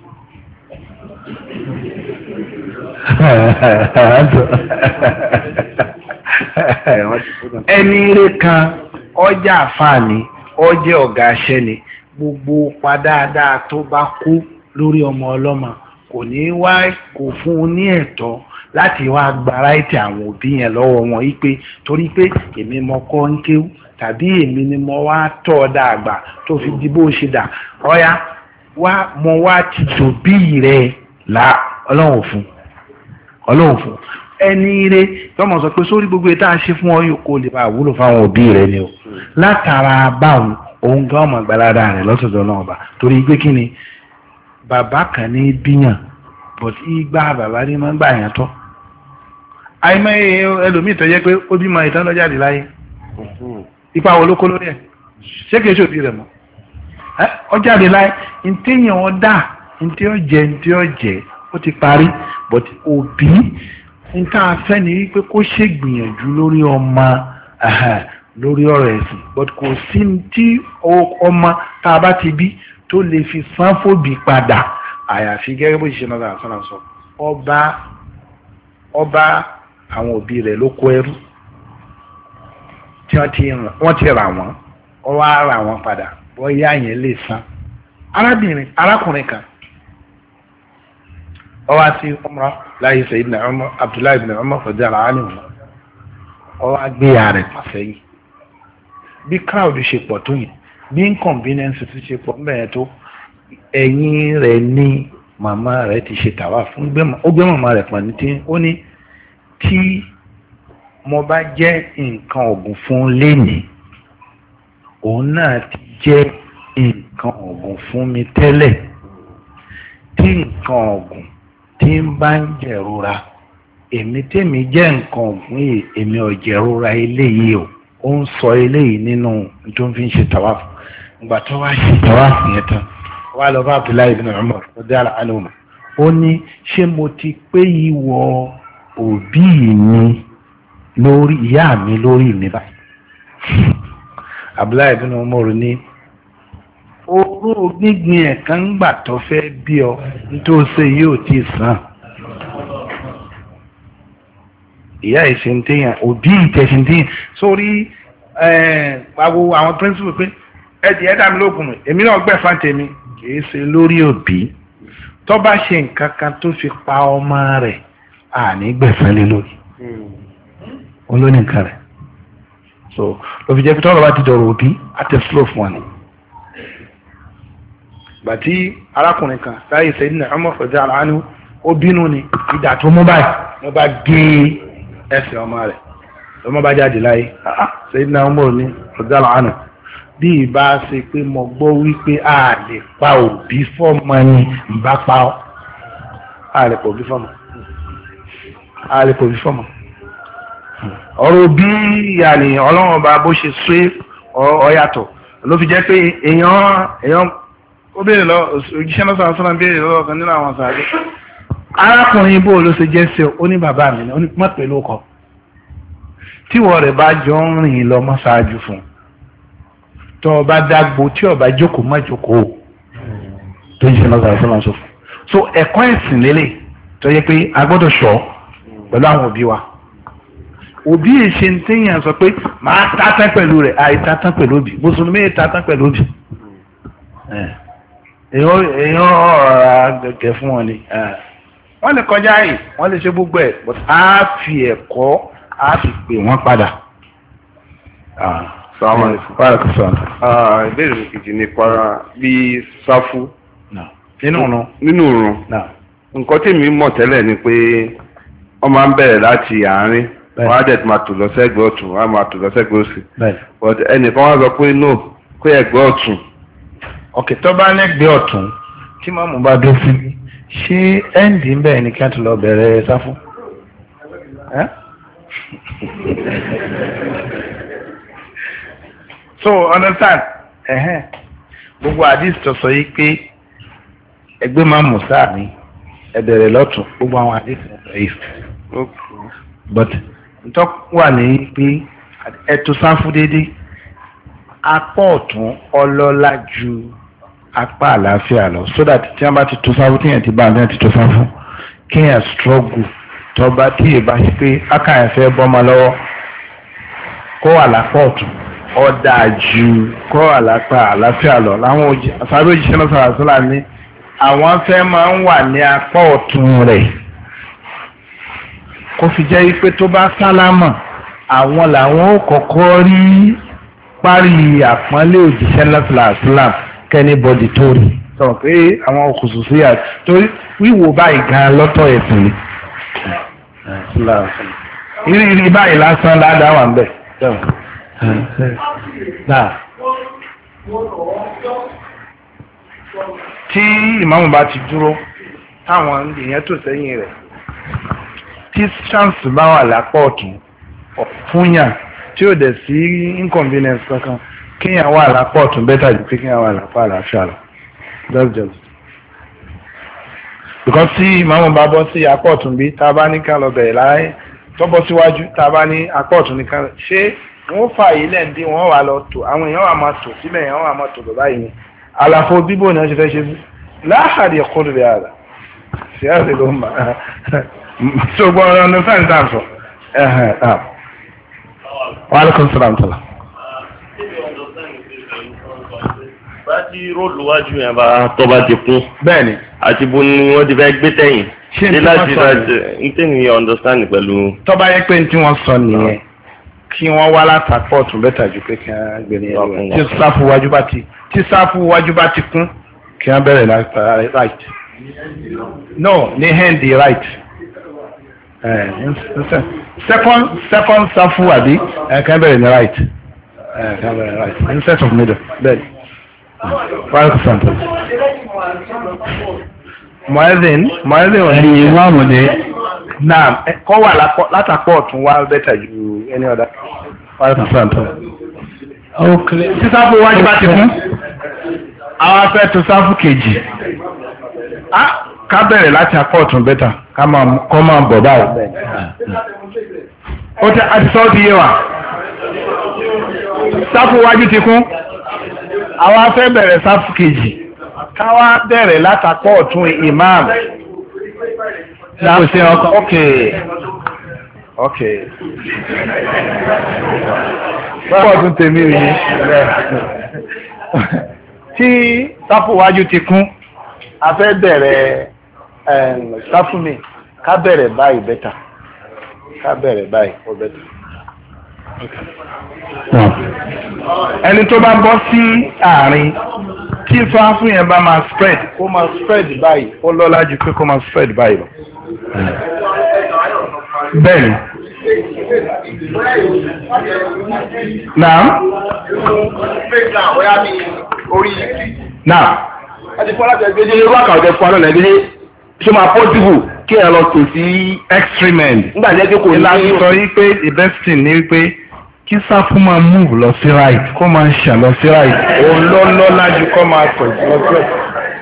ẹni ire kan ọjà àfààní ọjẹ ọ̀gá aṣẹ ni gbogbo padáadáa tó bá kú lórí ọmọ ọlọ́mọ kò ní wá kò fún un ní ẹ̀tọ́ láti wá gbára ètè àwọn òbí yẹn lọ́wọ́ wọn yìí pé torí pé èmi mọ kọ́ ń kéwú tàbí èmi ni mo wá tọ́ ọ dàgbà tó fi di bó ṣe dà ọ̀ya wá mo wá ti tòbí rẹ̀ là ọlọ́run fún ọlọ́run fún ẹni ire tọmọ sọ pé sórí gbogbo ètò àṣẹ fún ọ yóò kó lè bá wúlò fáwọn òbí rẹ ni o látara báwọn òun gan ọmọ gbalada rẹ lọ́sọ̀dọ̀ náà ọba torí pé kí ni bàbá kan ní bíyàn but igba bàbá ní máa ń gbà yàn tọ́ àìmọ̀ ẹlòmíì tó jẹ́ pé ó bímọ ìtàn lọ́jáde láyé ipa wo ló kó lórí ẹ̀ ṣé kìí ṣòbí rẹ̀ mọ́ ọjáde láyé ntẹ́yìn ọ̀dà ntẹ́ ọ̀jẹ̀ ntẹ́ ọ̀jẹ̀ ó ti parí but òbí nǹkan afẹ́ ni wípé kó ṣègbìyànjú lórí ọmọ lórí ọ̀rọ̀ ẹ̀sìn but kò sí tí ọmọ tá a bá ti bí tó lè fi san fòbí padà àyàfi gẹ́gẹ́ bó ṣe náà sọ́nà sọ ọba ọba àwọn òbí rẹ̀ ló kó ẹrú tí wọ́n ti rà wọ́n ọ wá rà wọ́n padà bóyá yẹn lè san arábìnrin arákùnrin kan ọwọ́ àti umrah láyé Sayyidina Umar Abdullahi ibn Umar radiyallahu anhu ọwọ́ àgbéyà rẹ̀ pàṣẹ yìí bí crowd ṣe pọ̀ tó yẹn bí inconvenience ti ṣe pọ̀ mbẹ̀yẹn tó ẹ̀yìn rẹ̀ ní màmá rẹ̀ ti ṣe tàwa fún ó gbé màmá rẹ̀ pọ̀ ní tí ó ní tí mo bá jẹ́ nǹkan ọ̀gùn fún lénìí òun náà ti jẹ́ nǹkan ọ̀gùn fún mi tẹ́lẹ̀ tí nǹkan ọ̀gùn tí ń bá ń jẹ̀rora èmi tèmi jẹ́ nǹkan ọ̀gbìn yìí èmi ò jẹ̀rora eléyìí o ó ń sọ eléyìí nínú tó ń fi ń ṣe tàwáfù ìgbà tó wá ṣe tàwáfù yẹn tán wá lọ bá Abdullahi ibn Umar radiyallahu anhu ó ní ṣé mo ti pé ìwọ òbí mi lórí ìyá mi lórí mi báyìí Abdullahi ibn Umar ní oró gbígbin ẹ̀kan ń gbà tó fẹ́ bí ọ nítorí ṣe yóò ti sàn ìyá ìṣẹ́ntẹ́yàn òbí ìtẹ̀ṣẹ́ntẹ́yàn sórí gbogbo àwọn píríncípù pé ẹ̀dì ẹ̀dá mi lókun èmi náà gbẹ̀fà tèmi kìí ṣe lórí òbí tó bá ṣe nǹkan kan tó fi pa ọmọ rẹ̀ àní gbẹ̀fà lé lórí olóní nǹkan rẹ̀ so ló fi jẹ́ pé tọ́lọ́ bá ti dọ̀rọ̀ òbí àti slow fún wọn ni gbàtí arákùnrin kan láyé Sayyidina Umar radiyallahu anhu ó bínú ni ìdà tó mú báyìí wọ́n bá gé ẹsẹ̀ ọmọ rẹ̀ ọmọ bá jáde láyé Sayyidina Umar ní radiyallahu anhu bí ìbá ṣe pé mo gbọ́ wípé a lè pa òbí fọ́mọ ni ìbá pa ọ́ a lè pa òbí fọ́mọ a lè pa òbí fọ́mọ ọ̀rọ̀ bí yàní ọlọ́run ọba bó ṣe ṣe ọ yàtọ̀ ló fi jẹ́ pé èèyàn èèyàn ó béèrè lọ òjíṣẹ́ náà sọ̀rọ̀ sọ́nà béèrè lọ́wọ́ kan nínú àwọn sàádé arákùnrin bó ló ṣe jẹ́ sí ó ní bàbá mi ó ní má pẹ̀lú ọkọ̀ tíwọ́ rẹ̀ bá jọ ń rìn lọ mọ́ ṣáájú fún tó o bá dágbo tí o bá jókòó má jókòó tó jíṣẹ́ náà sọ̀rọ̀ sọ́nà sọ́fún so ẹ̀kọ́ ẹ̀sìn lélẹ̀ tó yẹ pé a gbọ́dọ̀ ṣọ́ pẹ̀lú àwọn òbí wa òbí èṣe ń téèyàn sọ pé máa tátán pẹ̀lú rẹ̀ àì tátán pẹ̀lú òbí mùsùlùmí tátán pẹ̀lú òbí èèyàn ọ̀rọ̀ gẹ̀gẹ̀ fún wọn ni wọ́n lè kọjá yìí wọ́n lè ṣe gbogbo ẹ̀ but á fi ẹ̀kọ́ á fi pè wọ́n padà. sàmà ìbéèrè mi kejì nípa bí sáfù nínú òrùn nínú òrùn nǹkan tèmi mọ̀ tẹ́lẹ̀ ni pé wọ́n máa ń bẹ̀rẹ̀ láti àárín wọ́n á dẹ̀ máa tò lọ sẹ́gbẹ̀ẹ́ ọ̀tún wọ́n á máa tò lọ sẹ́gbẹ̀ẹ́ òsì but ẹnìkan wá sọ pé no pé ẹ̀gbẹ́ ọ̀tún. ọ̀kẹ́ tó bá lẹ́gbẹ̀ẹ́ ọ̀tún tí mọ́mú bá dó sí ṣé ẹ́ǹdì ń bẹ̀rẹ̀ ní kí wọ́n ti lọ bẹ̀rẹ̀ sáfù. so understand ẹ̀hẹ́n gbogbo àdìs tó sọ yìí pé ẹgbẹ́ máa mú sáà ní ẹ̀bẹ̀rẹ̀ lọ́tún gbogbo àwọn àdìs tó sọ yìí but ntọ́ wà ní pé ẹ̀tọ́ sáfù déédéé apá ọ̀tún ọlọ́lá ju apá àlàáfíà lọ so that tí wọ́n bá ti tó sáfù tíyẹn ti bá àbẹ́yẹn ti tó sáfù kéèyàn struggle tọba tí èèbá ṣe pé akáyàn fẹ́ bọ́mọ lọ́wọ́ kó wà lápá ọ̀tún ọ̀dà ju kó wà lápá àlàáfíà lọ láwọn sáré òjíṣẹ́ náà sọ̀rọ̀ sọ́la ní àwọn fẹ́ máa ń wà ní apá ọ̀tún rẹ̀ kó fi jẹ́ pé tó bá sálámà àwọn làwọn ó kọ́kọ́ rí parí àpọ́nlé òjíṣẹ́ náà sọ̀rọ̀ sọ́la kẹ́nìbọ̀dì tó rí sọ pé àwọn òkùnsùn sí àti torí wíwò báyìí gan lọ́tọ̀ ẹ̀sìn ni ìrì ìrì báyìí lásán ládàá wà ń bẹ̀. tí ìmáàmù bá ti dúró táwọn èèyàn tó sẹ́yìn rẹ̀ tí chance bá wà lápá ọ̀tún fúnyàn tí ó dẹ̀ sí inconvenience kankan kéèyàn wà lápá ọ̀tún bẹ́tà jù pé kéèyàn wà lápá àlàáfíà lọ. That's just because tí ìmáàmù bá bọ́ sí apá ọ̀tún bí tá a bá ní ká lọ bẹ̀rẹ̀ láyé tó bọ́ síwájú tá a bá ní apá ọ̀tún nìkan ṣé wọ́n fà yí lẹ́ǹdí wọ́n wà lọ tò àwọn èèyàn wà máa tò síbẹ̀ èèyàn wà máa tò lọ báyìí ni àlàfo bíbò ni wọ́n ṣe fẹ́ ṣe sí láhàdì ẹ̀kọ́ rẹ̀ àrà sí àrẹ ló mà ṣùgbọ́n ọ̀rọ̀ ní sáyẹn tá à ń sọ wa alaikum salaam tala. bá tí róòlù wájú yẹn bá tó bá ti kún. bẹ́ẹ̀ni. àti bo ni wọ́n ti fẹ́ gbé tẹ̀yìn. ṣé n tí wọ́n sọ nìyẹn n tí ni understand pẹ̀lú. tó bá yẹ pé n tí wọ́n sọ nìyẹn kí wọ́n wá látàpọ̀ tún bẹ́tà ju pé kí wọ́n gbé ní ẹ̀rọ tí sáfù wájú bá ti tí sáfù wájú bá ti kún kí wọ́n bẹ̀rẹ̀ láti right no ní hand right uh, second second sáfù àbí kí wọ́n bẹ̀rẹ̀ ní right kí wọ́n bẹ̀rẹ̀ ní right instead of middle bẹ́ẹ̀ five percent. Mu'adhin Mu'adhin wọ́n ní ìmáàmù ní náà kọ́ wà látàpọ̀ ọ̀tún wá bẹ́tà ju any other five percent. sísáfù wájú bá ti kún àwọn afẹ́ tó sáfù kejì ká bẹ̀rẹ̀ láti apọ̀ ọ̀tún bẹ́tà kọ́ máa bọ̀ báyìí. ó ti àti sọ́ọ́ ti yé wa sáfù wájú ti kún àwọn afẹ́ bẹ̀rẹ̀ sáfù kejì káwá bẹ̀rẹ̀ látàpọ̀ ọ̀tún ìmáàmù. Láàpùsí ọkọ̀ okay okay pọ̀ tún tèmi rí tí sáfù wájú ti kún a fẹ́ bẹ̀rẹ̀ sáfù mi ká bẹ̀rẹ̀ báyìí bẹ́tà ká bẹ̀rẹ̀ báyìí ó bẹ́tà ẹni tó bá bọ́ sí àárín tí sáfù yẹn bá máa spread kó máa spread báyìí ó lọ́lá ju pé kó máa spread báyìí lọ. Bẹ́ẹ̀ni. Náà. Náà. Àti fún aláṣẹ gbèdé irú àkàwé fún alọ́nà gbèdé ṣé máa pọ́sibù kí ẹ lọ tò sí extreme end. Nígbà tí ẹ ti kò ní. Ìlànà sọ yí pé the best thing ni wípé kí sáfù máa move lọ sí right kó máa ṣàn lọ sí right. Òun ló lọ́lá ju kó máa tọ̀ lọ sí right.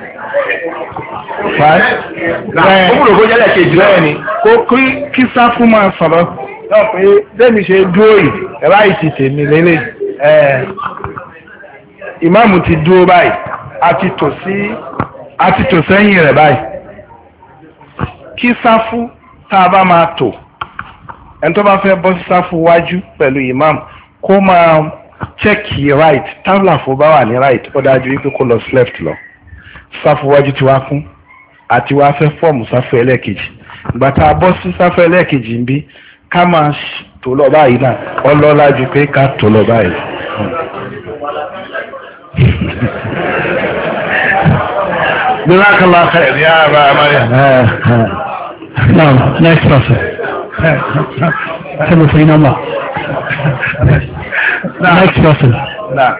Ó múlò kó jẹ́lẹ̀ kejì bẹ́ẹ̀ ni kó kí sáfù máa sọ̀rọ̀ náà pé bẹ́ẹ̀ni ṣe dúró yìí ráìtì tèmi lélẹ̀ ìmáàmù ti dúró báyìí a ti tò sí a ti tò sẹ́yìn rẹ̀ báyìí kí sáfù tá a bá máa tò ẹni tó bá fẹ́ bọ́ sí sáfù wájú pẹ̀lú imam kó máa chẹ́kì right tábìlà fún bá wà ní right ó dájú wípé kó lọ sí left lọ sáfù wájú tí wá kún àti wá fẹ́ fọ́ọ̀mù sáfù ẹlẹ́ẹ̀kejì ìgbà tá a bọ́ sí sáfù ẹlẹ́ẹ̀kejì ń bí ká máa tò lọ báyìí náà ọlọ́lá ju pé ká tò lọ báyìí. Jazakallah khair ya Aba Maryam. Now, next person. Hello, Sayyid Allah. Next person. Nah.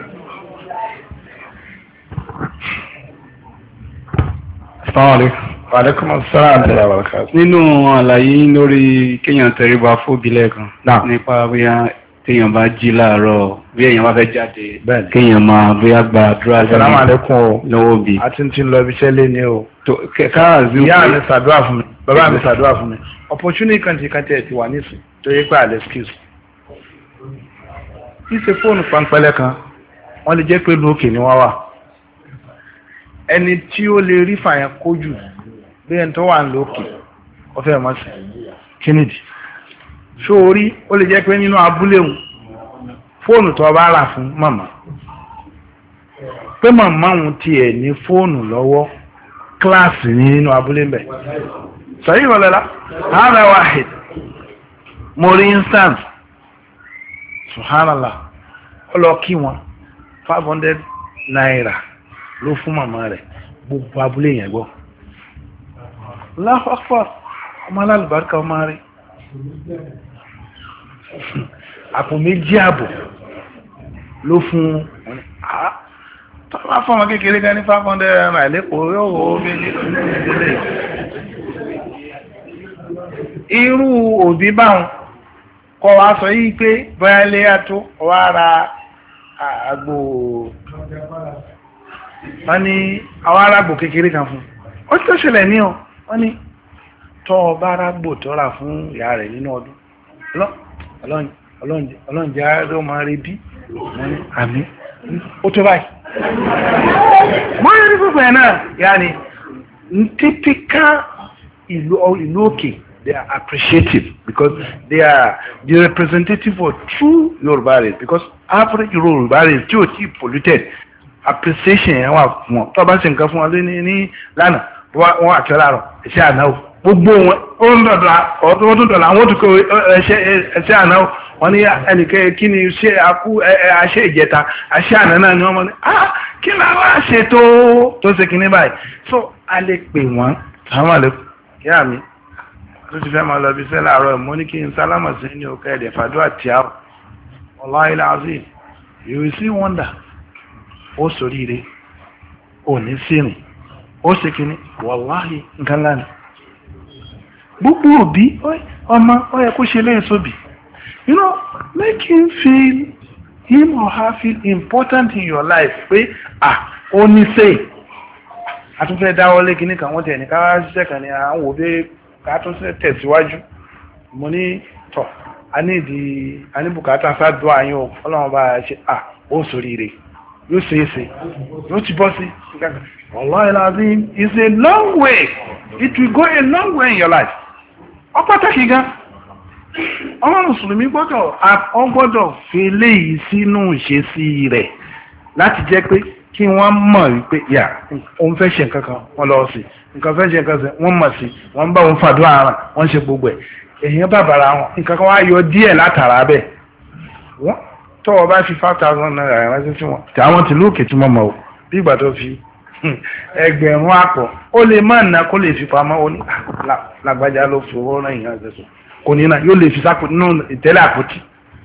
Assalamu Wa alaikum assalam wa rahmatullahi wa barakatuh. Nínú àlàyé lórí kéèyàn tẹríba fóbi lẹ́ẹ̀kan nípa bóyá téèyàn bá jí láàárọ̀ bí èèyàn bá fẹ́ jáde kéèyàn máa bóyá gba àdúrà Assalamu alaikum o. lọ́wọ́ bí. A ti ń ti lọ ibi iṣẹ́ lé ní o. káàzí Ìyá mi ṣàdúrà fún mi, bàbá mi ṣàdúrà fún mi. Opportunity kan ti kan tẹ̀ ti wà nísìn tó yẹ pé àlẹ́ excuse. Ìṣe fóònù pańpẹ́lẹ́ kan, wọ́n lè jẹ́ pé lókè ni wọ́n wà. Ẹni tí ó lè rí fàyàn kójú bí ẹni tó wà lókè, ó fẹ́ mọ́ sí. Kínìdì. Sórí ó lè jẹ́ pé nínú abúlé òun fóònù tó bá rà fún màmá pé màmá òun tiẹ̀ ní fóònù lọ́wọ́ kíláàsì ní nínú abúlé mbẹ̀ sọ̀rọ̀ ìrọ̀lẹ́lá hàrá wahid mo rí instance subhanallah ó lọ kí wọn five hundred naira ló fún màmá rẹ̀ gbogbo abúlé yẹn gbọ́ Allahu akbar ọmọ alálùbáríkà ọmọ rẹ̀ àpò méjì àbò ló fún tó bá fún ọmọ kékeré gan ní five hundred naira lẹ́kọ̀ọ́ yóò wó méjì lónìí. Irú òbí báwọn kọ wá sọ yìí pé bóyá ilé àtó wá ra àgbò wọ́n ní àwọn arágbò kékeré kan fún ó tó ṣẹlẹ̀ ní ọ wọ́n ní tọ́ ọba arágbò tọ́ra fún ìyá rẹ̀ nínú ọdún ọlọ́njẹ́ àádọ́ máa rí bí àmì ó tó báyìí wọ́n rí púpọ̀ ẹ̀ náà yà ní typical ìlú òkè they are appreciative because they are the representative of true Yorùbá race because average Yorùbá race tí ò tí polluted appreciation yẹn wà fún wọn tó bá ṣe nǹkan fún wọn ní ní lánàá wọn àti ọlárọ ẹṣẹ ànáwó gbogbo wọn ó ń dọ̀dọ̀ ọdún tó dọ̀là àwọn òtún kò ẹṣẹ ànáwó wọn ní ẹnìkan kí ni ṣe akú àṣẹ ìjẹta àṣẹ àná náà ni wọn mọ ní ah kí ni àwọn àṣẹ tó tó ṣe kíní báyìí so a lè pè wọn àwọn àlè kíá mi tó ti fẹ́ máa lọ bí iṣẹ́ láàárọ̀ mo ní kí n sálámà sí ní òkè ẹ̀dẹ̀ fàdúrà tí a wallahi azim you will see wonder ó ṣoríire ò ní sírìn ó ṣe kíní wallahi nǹkan lánàá gbogbo òbí ọmọ ó yẹ kó ṣe lẹ́yìn sóbì you know make him feel him or her feel important in your life pé ah ó ní sèé àtúnfẹ́ dáwọ́lé kíní kan wọ́n tẹ̀ ní ká ṣiṣẹ́ kan ní àwọn òbí ká tún tẹ̀síwájú mo ní tọ̀ a ní ìdí a ní bùkátà sádùn àyàn ọlọ́run bá ṣe à ó sóríire yóò ṣe é ṣe yóò ti bọ́ sí wallahi alazim is a long way it will go a long way in your life ọ pàtàkì gan ọmọ mùsùlùmí gbọ́dọ̀ ọ gbọ́dọ̀ fi léyìí sínú ìṣesí rẹ̀ láti jẹ́ pé kí wọ́n mọ̀ wípé yà òun fẹ́ ṣe nǹkan kan wọ́n lọ sí nǹkan fẹ́ ṣe nǹkan sí wọ́n mọ̀ sí wọ́n bá wọn fàdúrà ara wọ́n ṣe gbogbo ẹ̀ èèyàn bàbàrà wọn nǹkan kan wá yọ díẹ̀ látara bẹ́ẹ̀ wọ́n tọ́ ọ bá fi five thousand naira ránṣẹ́ sí wọn tí àwọn tìlú òkè tí wọ́n mọ̀ o bí ìgbà tó fi ẹgbẹ̀rún àpọ̀ ó lè má nà kó lè fi pamọ́ ó ní lágbájá ló fi owó náà ìyá ẹ̀sẹ̀ sọ kò ní náà yóò lè fi sápò nínú ìtẹ́lẹ̀ àpótí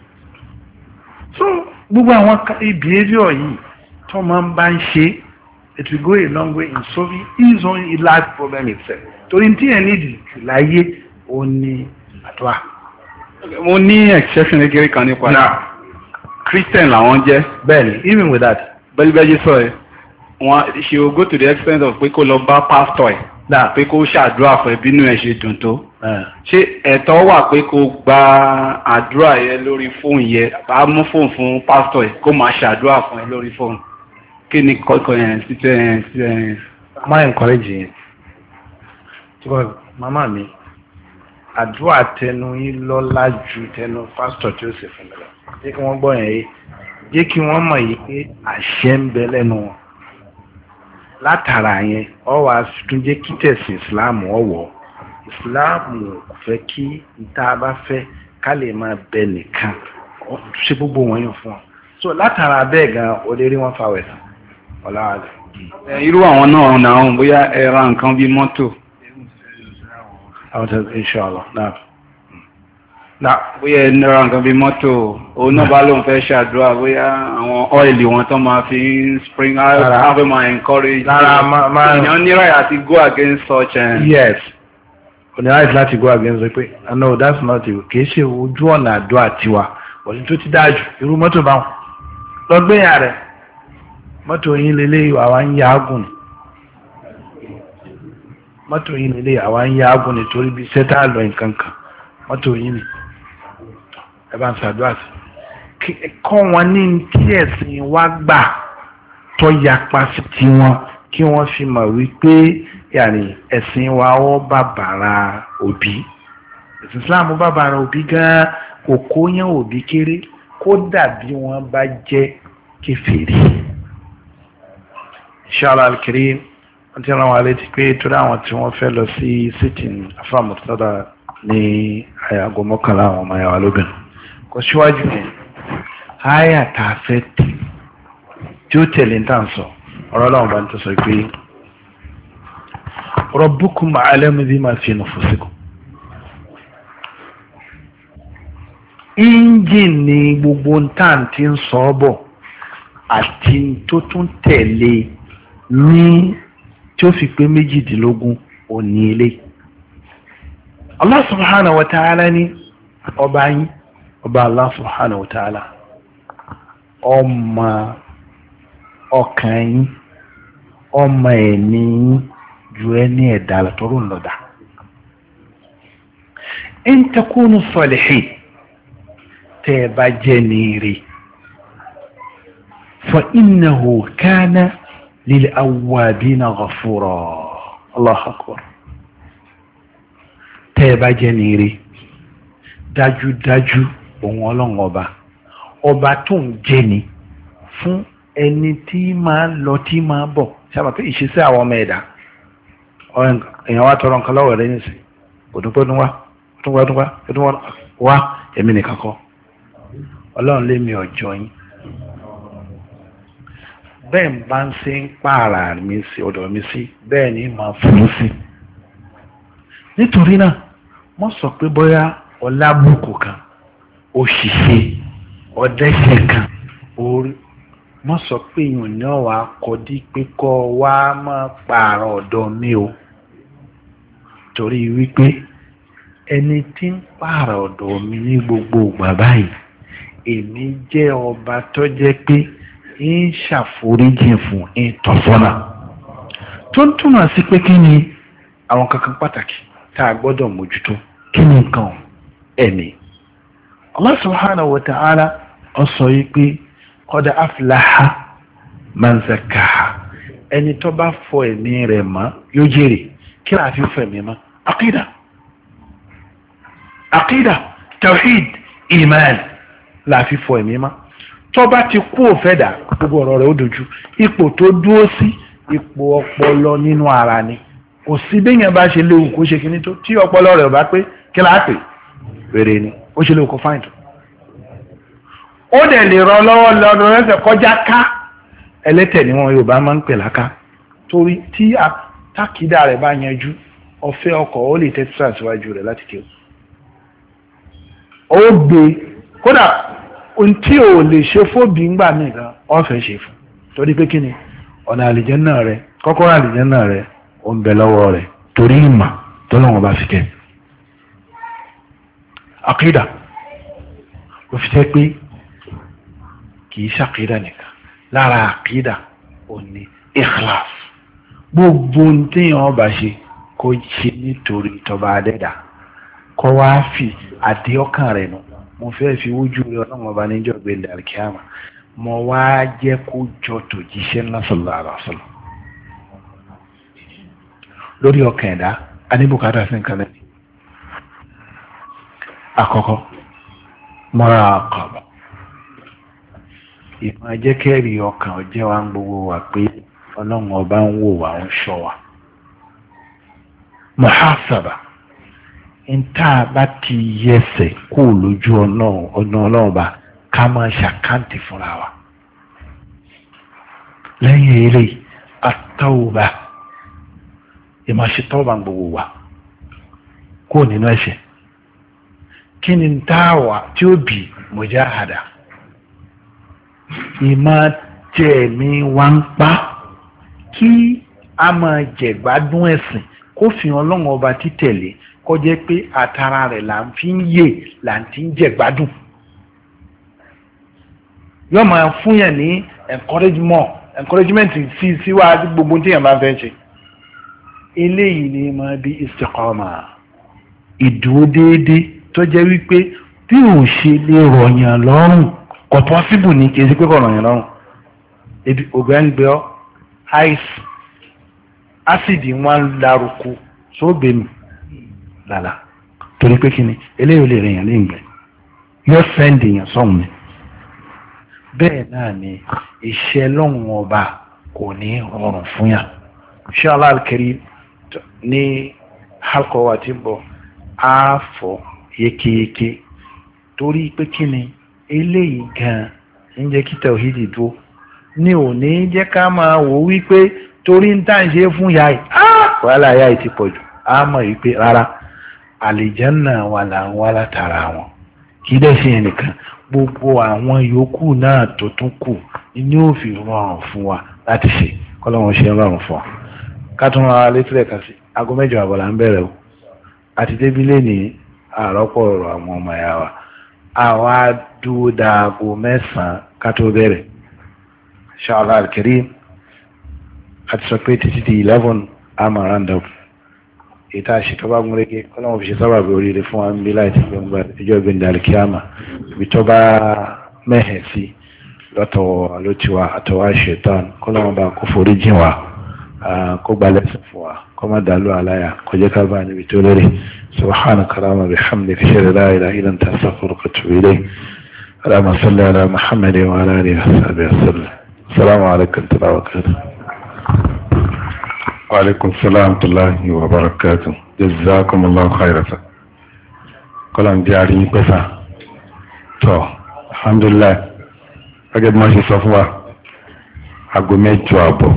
so gbogbo àwọn behavior yìí tó máa ń bá ń ṣe it will go a long way in solving his own life problem itself torí tí ẹ̀ ní ìdìtì láyé ó ní àdúrà. mo ní exception kékeré kan nípa náà Christian làwọn jẹ́. bẹ́ẹ̀ni even with that. bẹ́líbẹ́lí sọ ẹ wọn she will go to the extent of pé kó lọ bá pastor ẹ̀ náà pé kó ṣàdúrà fún ẹbínú ẹ̀ ṣe dùn tó. ṣé ẹ̀tọ́ wà pé kó gba àdúrà yẹn lórí fóònù yẹn bá mú fóònù fún pastor ẹ̀ kó máa ṣàdúrà fún ẹ lórí fóònù kí ni kọ́kọ́ yẹn sí tẹ́ ẹ sí ẹ. máa encourage yẹn because màmá mi àdúrà tẹnu yín lọ́lá ju tẹnu pásítọ̀ tí ó sì fún mi lọ jẹ́ kí wọ́n gbọ́ yẹn yìí jẹ́ kí wọ́n mọ̀ yìí pé àṣẹ ń bẹ lẹ́nu wọn látara yẹn ọ wá tún jẹ́ kí tẹ̀sí ìsìláàmù ọ̀wọ́ ìsìláàmù kò fẹ́ kí níta bá fẹ́ ká lè máa bẹ nìkan ṣe gbogbo wọn yàn fún wọn so látara bẹ́ẹ̀ gan o lè rí wọn fa wẹ̀sán ọ̀làwàlẹ̀. irú àwọn náà náà bóyá ẹ ra nǹkan bíi mọ́tò. àwọn tó inshallah náà. náà bóyá ẹ ra nǹkan bíi mọ́tò òun náà bá lóun fẹ́ ṣàdúrà bóyá àwọn ọ́ìlì wọn tó máa fi ń spring out how they máa encourage. lára máa èèyàn ní right àti go against such. Uh, yes kò ní right láti go against pé no that's not it kì í ṣe ojú ọ̀nà àdúrà tiwa òní tó ti dájú irú mọ́tò báwọn lọ́gbẹ́yà rẹ̀ mọ́tò yín lélẹ́ àwa ń ya ágùn mọ́tò yín lélẹ́ àwa ń ya ágùn nítorí bí sẹ́tà lọ nǹkan kan mọ́tò yín ni ẹ bá ń ṣàdúrà sí kọ́ wọn ní tí ẹ̀sìn wa gbà tó yapa sí tiwọn kí wọ́n fi mọ̀ wípé yàrá ẹ̀sìn wa ó bàbàrà òbí ẹ̀sìn Islam bàbàrà òbí gan-an kò kó yẹn òbí kéré kódà bí wọ́n bá jẹ́ kèfèrí. Inshallah al-Karim wọ́n ti rán wa létí pé torí àwọn tí wọ́n fẹ́ lọ sí sitting afáàmùtọ́dà ní àyàgò mọ́kànlá àwọn ọmọ yàrá lóbìnrin kò síwájú yẹn àyà tá a fẹ́ tì tí ó tẹ̀lé ń tàn sọ ọ̀rọ̀ láwọn bá ń tó sọ pé rabbukum a'lamu bima fi nufusikum. engine ni gbogbo ntàn tí ń sọ ọ́ bọ̀ àti tó tún tẹ̀lé ní tí ó fi pé méjìdínlógún òní ilé. Allah subhanahu wa ta'ala ní ọba yín ọba Allah subhanahu wa ta'ala ọmọ ọkàn yín ọmọ ẹ̀mí yín ju ẹni ẹ̀dá àtọ́rọ̀ ńlọ́dà. in takunu salihin tẹ́ ẹ bá jẹ́ ní ire fa innahu kana lil awwabina ghafura. Allahu akbar. tẹ́ ẹ bá jẹ́ ní ire dájúdájú òun ọlọ́run ọba ọba tó ń jẹ́ ni fún ẹni tí máa lọ tí máa bọ̀ sábà pé ìṣesí àwọn ọmọ ẹ̀dá èèyàn wá tọrọ nǹkan lọ́wọ́ rẹ̀ nísìn òdúpọ́dún wá ọdún wá ọdún wá ọdún wá wá èmi nìkan kọ́ ọlọ́run lé mi ọjọ́ yín bẹ́ẹ̀ ń bá ń ṣe ń pààrà mi sí ọ̀dọ̀ mi sí bẹ́ẹ̀ ni màá fún un sí nítorí náà wọ́n sọ pé bóyá ọlábùkù kan òṣìṣẹ́ ọ̀dẹ́sẹ̀ kan orí wọ́n sọ pé èèyàn náà wà á kọ́dí pé kọ́ wá máa pààrà ọ̀dọ̀ mi o torí wípé ẹni tí ń pààrà ọ̀dọ̀ mi ní gbogbo ìgbà báyìí èmi jẹ́ ọba tó jẹ́ pé ń ṣàforíjì fún ìtọ́sọ́nà tó ń túmọ̀ sí pé kí ni àwọn kankan pàtàkì tá a gbọ́dọ̀ mójútó kí ni nǹkan ẹ̀mí. Allah subhanahu wa ta'ala ó sọ yìí pé qad aflaha man zakkaha ẹni tó bá fọ ẹ̀mí rẹ̀ mọ́ yóò jèrè kí láà fi fọ ẹ̀mí mọ́ aqida aqida tawhid iman láà fi fọ ẹ̀mí mọ́ tó bá ti kú òfẹ́dà gbogbo ọ̀rọ̀ rẹ̀ ó dojú ipò tó dúró sí ipò ọpọlọ nínú ara ni kò sí béèyàn bá ṣe léwu kó ṣe kíní tó tí ọpọlọ rẹ̀ ò bá pé kí láà pè wèrè ni ó ṣe léwu kó fáìn tó ó dẹ̀ lè ràn lọ́wọ́ lọ́dún rẹ̀ kọjá ká ẹlẹ́tẹ̀ ni wọn Yorùbá máa ń pè láká torí tí tákìdá rẹ̀ bá yanjú ọ̀fẹ́ ọkọ̀ ó lè tẹ́tí síwájú rẹ̀ láti kéwù ó gbé kódà ohun tí ò lè ṣe fóbi ńgbà nìkan ọ̀fẹ́ ṣe fún torí pé kí ni ọ̀nà àlìjẹ́nnà rẹ̀ kọ́kọ́rọ́ àlìjẹ́nnà rẹ̀ ó ń bẹ lọ́wọ́ rẹ̀ torí ìmọ̀ tọ́lọ́wọ́n bá fi kẹ́ àkídà ó fi jẹ́ pé kì í ṣàkídà nìkan lára àkídà ò ní ikhlas gbogbo téèyàn ọba ṣe kó ṣe nítorí tọba adẹ́dà kọ́ wá fi àdé ọkàn rẹ̀ nù mo fẹ́ fi wójú rẹ̀ ọlọ́run ọba níjọ́ gbẹ̀lẹ̀ àríkíámà mo wá jẹ́ kó jọ tòjíṣẹ́ ńlá sallallahu alaihi wasallam lórí ọkàn ẹ̀dá a ní bùkátà sí nǹkan mẹ́rin. àkọ́kọ́ muraqaba ìmọ̀ ajẹ́kẹ́rì ọkàn ọjẹ́ wa ń gbogbo wa pé ọlọ́run ọba ń wò wá ń ṣọ́ wa. muhasaba ń tá a bá ti yẹsẹ̀ kó lójú ọ̀nà ọlọ́run bá ká máa ṣàkáǹtì fúnra wa. lẹ́yìn eré at-tawba ìmọ̀ ṣetọ́ba ń gbogbo wa kó nínú ẹ̀ṣẹ̀. kí ni dáwà tí ó bì mujahada ìmọ̀ tẹ̀mí wa ń pa kí a máa jẹ̀gbádùn ẹ̀sìn kó fi ọlọ́run ọba títẹ̀lé kó jẹ́ pé àtàrà rẹ̀ là ń fi ń yè là ń ti ń jẹ̀gbádùn. yóò máa fún yẹn ní encouragement encouragement sí síwájú gbogbo tí yẹn bá fẹ́ ṣe. eléyìí ni máa bí istiqama ìdúró déédéé tó jẹ́ wípé bí ò ṣe lè rọ̀yàn lọ́rùn kò pọ́síbù ní kí ẹ sí pé kò rọ̀yàn lọ́rùn. ebi ògbẹ́ ń gbé ọ́ ice ásìdì wọn lárúkú sóbèmí lálá torí pé kí ni eléyìí ò lè rìnyàn ní ìgbẹ́ yóò sẹ́ndì yàn sọ́hun ni. bẹ́ẹ̀ náà ni iṣẹ́ lọ́hùn ọba kò ní rọrùn fún yàn. inshallah al-karim ní halkọ́ wa ti bọ̀ á fọ́ yékéyéké torí pé kí ni eléyìí gan ń jẹ́ kí tawhidi dúró ní òní jẹ́ ká máa wò wípé torí ń tà ń ṣe fún yáì wàhálà yáì ti pọ̀ jù á mọ̀ wípé rárá àlìjánà wà là ń wá látara wọn kì í dẹ̀ ṣe ẹnìkan gbogbo àwọn yòókù náà tó tún kù ní ó fi rọrùn fún wa láti ṣe kọ́lọ́wọ́n ṣe rọrùn fún wa ká tún ra létí rẹ̀ kan sí aago mẹ́jọ àbọ̀ là ń bẹ̀rẹ̀ o àti débílẹ̀ ní àrọ́pọ̀ ọ̀rọ̀ àwọn ọmọ ẹ̀yà wa àwa dúró daago mẹ́sàn-án ká tó bẹ̀rẹ̀ inshallah al-karim àti sọ pé títí di eleven àmà round up ìta àṣetọ́ bá gún régé kọ́lọ́mù fi ṣe sábà bí oríire fún wa ń bí láì ti gbẹ̀ngbà ìjọ ìgbẹ̀ndà alikiyama ibi tó bá mẹ́hẹ̀ sí lọ́tọ̀wọ̀ ló ti wà àtọwà ṣetán kọ́lọ́mù bá kó forí jìn wá kó gba lẹ́sìn fún wa kó má dàlú àláyà kó jẹ́ ká bá níbi tó lórí subhanaka allahumma bihamdika ashhadu an la ilaha illa anta astaghfiruka wa atubu ilayk allahumma salli ala muhammadin wa ala alihi wa sahbihi wa sallam assalamu alaikum wa rahmatullahi wa barakatuh. Wàlékún sálàmùtùláhì wà bàrákàtù. Jazakumullahu khairan. Kọ́lá ń jẹ́ àríyìn pẹ́sà. Tọ́, alhamdulillah. Gẹ́gẹ́ bí wọ́n ṣe sọ fún wa, aago mẹ́jọ àbọ̀.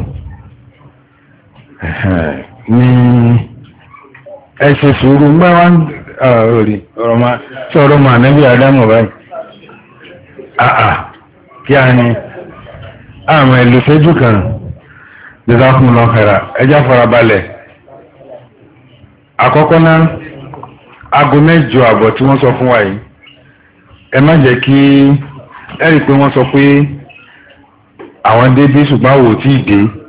Ní ẹ ṣe sùúrù ń bá wá ń rí ọ̀rọ̀ máa sọ̀rọ̀ máa nẹ́bí Ádámù báyìí. Àà kí a ní àmọ́ ìlú ṣẹ́jú kan. Jazakumullahu khairan. Ẹjá farabalẹ̀. Àkọ́kọ́ náà, aago mẹ́jọ àbọ̀ tí wọ́n sọ fún wa yìí. Ẹ má jẹ́ kí ẹ rí pé wọ́n sọ pé àwọn débí ṣùgbọ́n àwò tí ì dé.